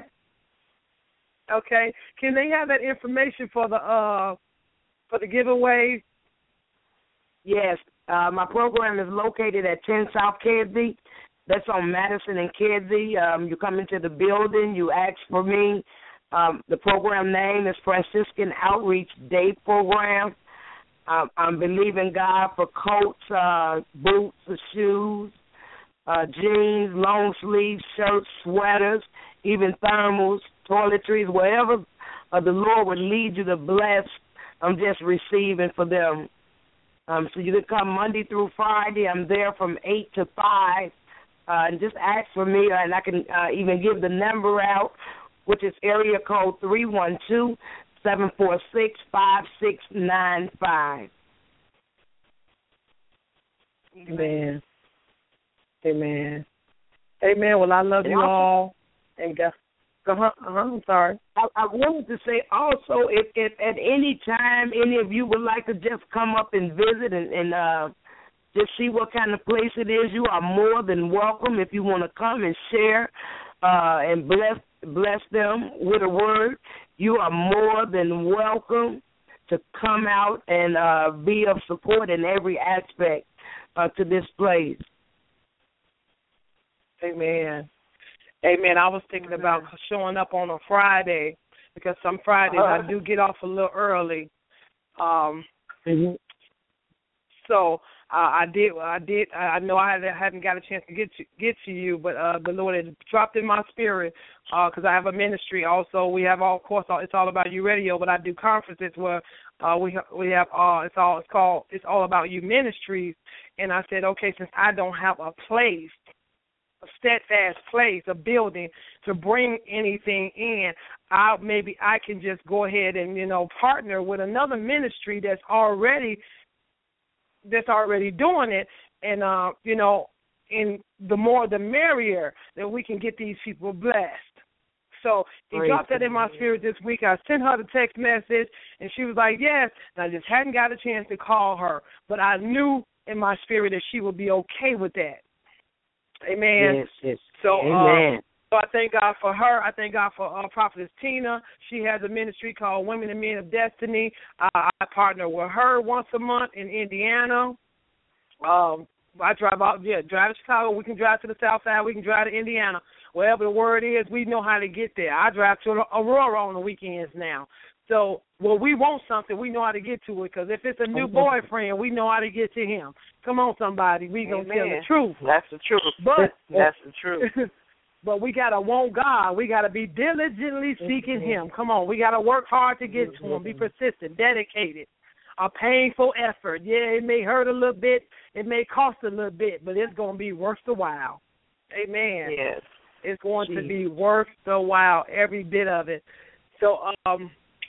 Okay. Can they have that information for the uh for the giveaway? Yes. Uh, my program is located at ten South Kedzie. That's on Madison and Kedzie. Um, you come into the building, you ask for me. Um, the program name is Franciscan Outreach Day Program. Um, I'm believing God for coats, uh, boots, shoes, uh, jeans, long sleeves, shirts, sweaters, even thermals, toiletries, wherever uh, the Lord would lead you to bless. I'm just receiving for them. Um, so you can come Monday through Friday. I'm there from eight to five. Uh, and just ask for me, and I can uh, even give the number out, which is area code three one two, seven four six, five six nine five. Amen. Amen. Amen. Well, I love you all. And go, uh-huh, uh-huh, I'm sorry. I, I wanted to say also, if, if at any time any of you would like to just come up and visit and, and uh, just see what kind of place it is, you are more than welcome. If you want to come and share uh, and bless bless them with a word, you are more than welcome to come out and uh, be of support in every aspect uh, to this place. Amen. Amen. I was thinking about showing up on a Friday, because some Fridays uh, I do get off a little early. Um, mm-hmm. So Uh, I did. I did. I know I hadn't got a chance to get to, get to you, but uh, the Lord had dropped in my spirit because uh, I have a ministry. Also, we have all, of course, all, it's all about you radio, but I do conferences where uh, we we have. Uh, it's all. It's called. It's all about you ministries. And I said, okay, since I don't have a place, a steadfast place, a building to bring anything in, I maybe I can just go ahead and you know partner with another ministry that's already. that's already doing it, and, uh, you know, in the more the merrier that we can get these people blessed. So he Great. dropped that in my spirit this week. I sent her the text message, and she was like, yes, and I just hadn't got a chance to call her, but I knew in my spirit that she would be okay with that. Amen. Yes, yes. So, Amen. Uh, So I thank God for her. I thank God for uh, Prophetess Tina. She has a ministry called Women and Men of Destiny. Uh, I partner with her once a month in Indiana. Um, I drive out, yeah, drive to Chicago. We can drive to the south side. We can drive to Indiana. Wherever the word is, we know how to get there. I drive to Aurora on the weekends now. So, well, we want something, we know how to get to it. Because if it's a new boyfriend, we know how to get to him. Come on, somebody. We going to tell the truth. That's the truth. But That's the truth. But we got to want God. We got to be diligently seeking him. Come on. We got to work hard to get to him. Be persistent, dedicated. A painful effort. Yeah, it may hurt a little bit. It may cost a little bit, but it's going to be worth the while. Amen. Yes. It's going Jeez. to be worth the while, every bit of it. So um,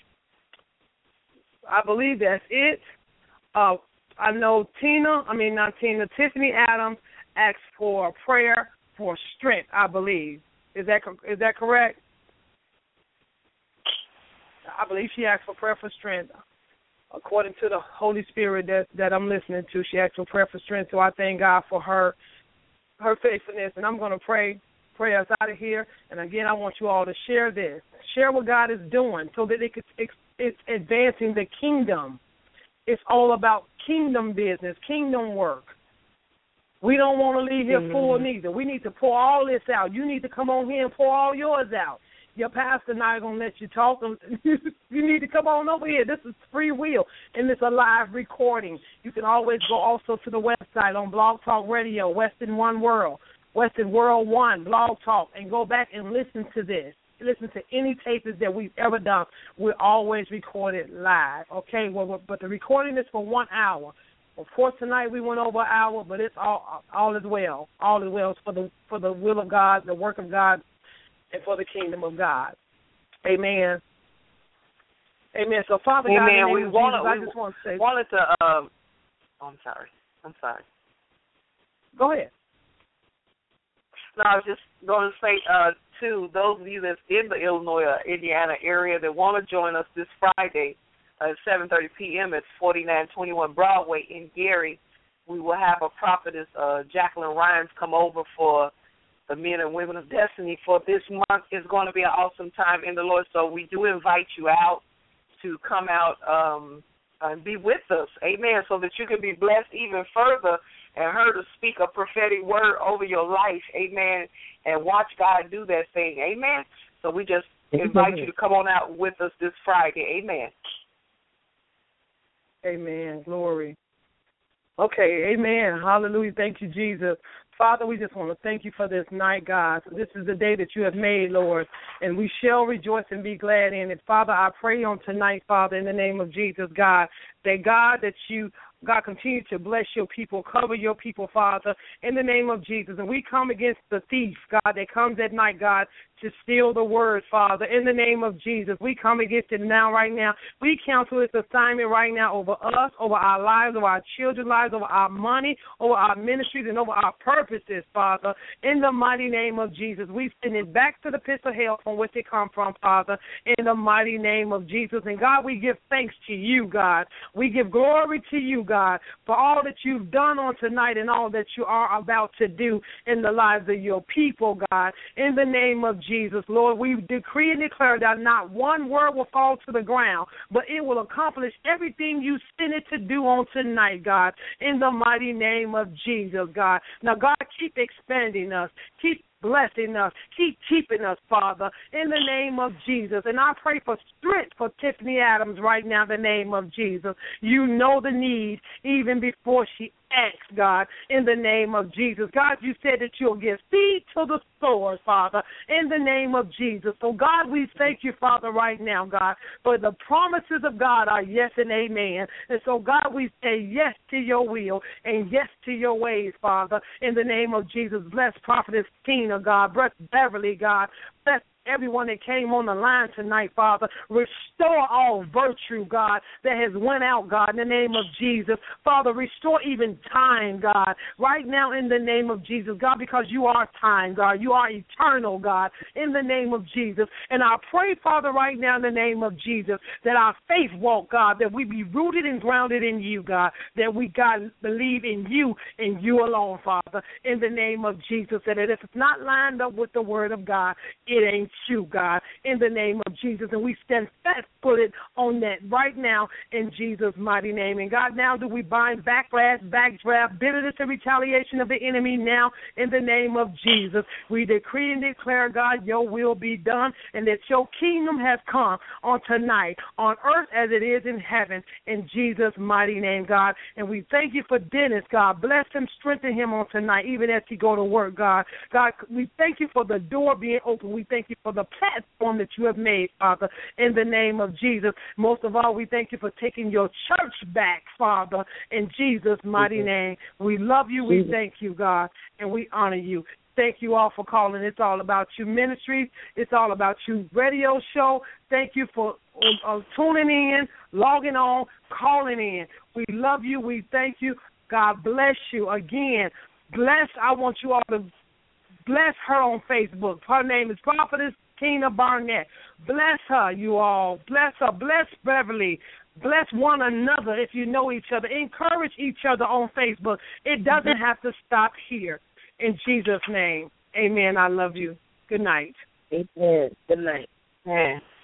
I believe that's it. Uh, I know Tina, I mean not Tina, Tiffany Adams asked for prayer for strength, I believe. Is that is that correct? I believe she asked for prayer for strength. According to the Holy Spirit that, that I'm listening to, she asked for prayer for strength. So I thank God for her her faithfulness. And I'm going to pray, pray us out of here. And, again, I want you all to share this. Share what God is doing so that it could, it's, it's advancing the kingdom. It's all about kingdom business, kingdom work. We don't want to leave here mm-hmm. full neither. We need to pour all this out. You need to come on here and pour all yours out. Your pastor not going to let you talk. You need to come on over here. This is free will, and it's a live recording. You can always go also to the website on Blog Talk Radio, Western One World, Western World One, Blog Talk, and go back and listen to this. Listen to any tapes that we've ever done. We're always recorded live, okay? Well, but the recording is for one hour. Of course, tonight we went over an hour, but it's all all is well. All is well. It's for the for the will of God, the work of God, and for the kingdom of God. Amen. Amen. So, Father God, Amen. in the We name of wanted, Jesus, I we just want to say, wanted to. Um, oh, I'm sorry. I'm sorry. Go ahead. No, I was just going to say uh, to those of you that's in the Illinois or Indiana area that want to join us this Friday at seven thirty p.m. at forty-nine twenty-one Broadway in Gary, we will have a prophetess, uh, Jacqueline Rhymes, come over for the Men and Women of Destiny for this month. Is going to be an awesome time in the Lord. So we do invite you out to come out um, and be with us. Amen. So that you can be blessed even further and her to speak a prophetic word over your life. Amen. And watch God do that thing. Amen. So we just invite you to come on out with us this Friday. Amen. Amen. Glory. Okay, amen. Hallelujah. Thank you, Jesus. Father, we just want to thank you for this night, God. So this is the day that you have made, Lord, and we shall rejoice and be glad in it. Father, I pray on tonight, Father, in the name of Jesus, God, that God, that you, God, continue to bless your people, cover your people, Father, in the name of Jesus. And we come against the thief, God, that comes at night, God, to steal the word, Father, in the name of Jesus. We come against it now, right now. We cancel its assignment right now over us, over our lives, over our children's lives, over our money, over our ministries, and over our purposes, Father, in the mighty name of Jesus. We send it back to the pits of hell from which it come from, Father, in the mighty name of Jesus. And, God, we give thanks to you, God. We give glory to you, God, for all that you've done on tonight and all that you are about to do in the lives of your people, God, in the name of Jesus. Lord, we decree and declare that not one word will fall to the ground, but it will accomplish everything you sent it to do on tonight, God, in the mighty name of Jesus, God. Now, God, keep expanding us. Keep blessing us. Keep keeping us, Father, in the name of Jesus. And I pray for strength for Tiffany Adams right now in the name of Jesus. You know the need even before she ask, God, in the name of Jesus. God, you said that you'll give seed to the sowers, Father, in the name of Jesus. So, God, we thank you, Father, right now, God, for the promises of God are yes and amen. And so, God, we say yes to your will and yes to your ways, Father, in the name of Jesus. Bless Prophetess Tina, God. Bless Beverly, God. Bless everyone that came on the line tonight, Father. Restore all virtue, God, that has went out, God, in the name of Jesus. Father, restore even time, God, right now in the name of Jesus, God, because you are time, God. You are eternal, God, in the name of Jesus. And I pray, Father, right now in the name of Jesus, that our faith walk, God, that we be rooted and grounded in you, God, that we, God, believe in you and you alone, Father, in the name of Jesus, that if it's not lined up with the word of God, it ain't you, God, in the name of Jesus. And we stand fast-footed on that right now in Jesus' mighty name. And God, now do we bind backlash, backdraft, bitterness, and retaliation of the enemy now in the name of Jesus. We decree and declare, God, your will be done and that your kingdom has come on tonight, on earth as it is in heaven, in Jesus' mighty name, God. And we thank you for Dennis, God. Bless him, strengthen him on tonight, even as he go to work, God. God, we thank you for the door being open. We thank you for the platform that you have made, Father, in the name of Jesus. Most of all, we thank you for taking your church back, Father, in Jesus' mighty mm-hmm. name. We love you. We thank you, God, and we honor you. Thank you all for calling. It's All About You Ministries. It's All About You radio show. Thank you for uh, tuning in, logging on, calling in. We love you. We thank you. God bless you. Again, bless. I want you all to bless her on Facebook. Her name is Prophetess Tina Barnett. Bless her, you all. Bless her. Bless Beverly. Bless one another if you know each other. Encourage each other on Facebook. It doesn't have to stop here. In Jesus' name, amen. I love you. Good night. Amen. Good night. Amen.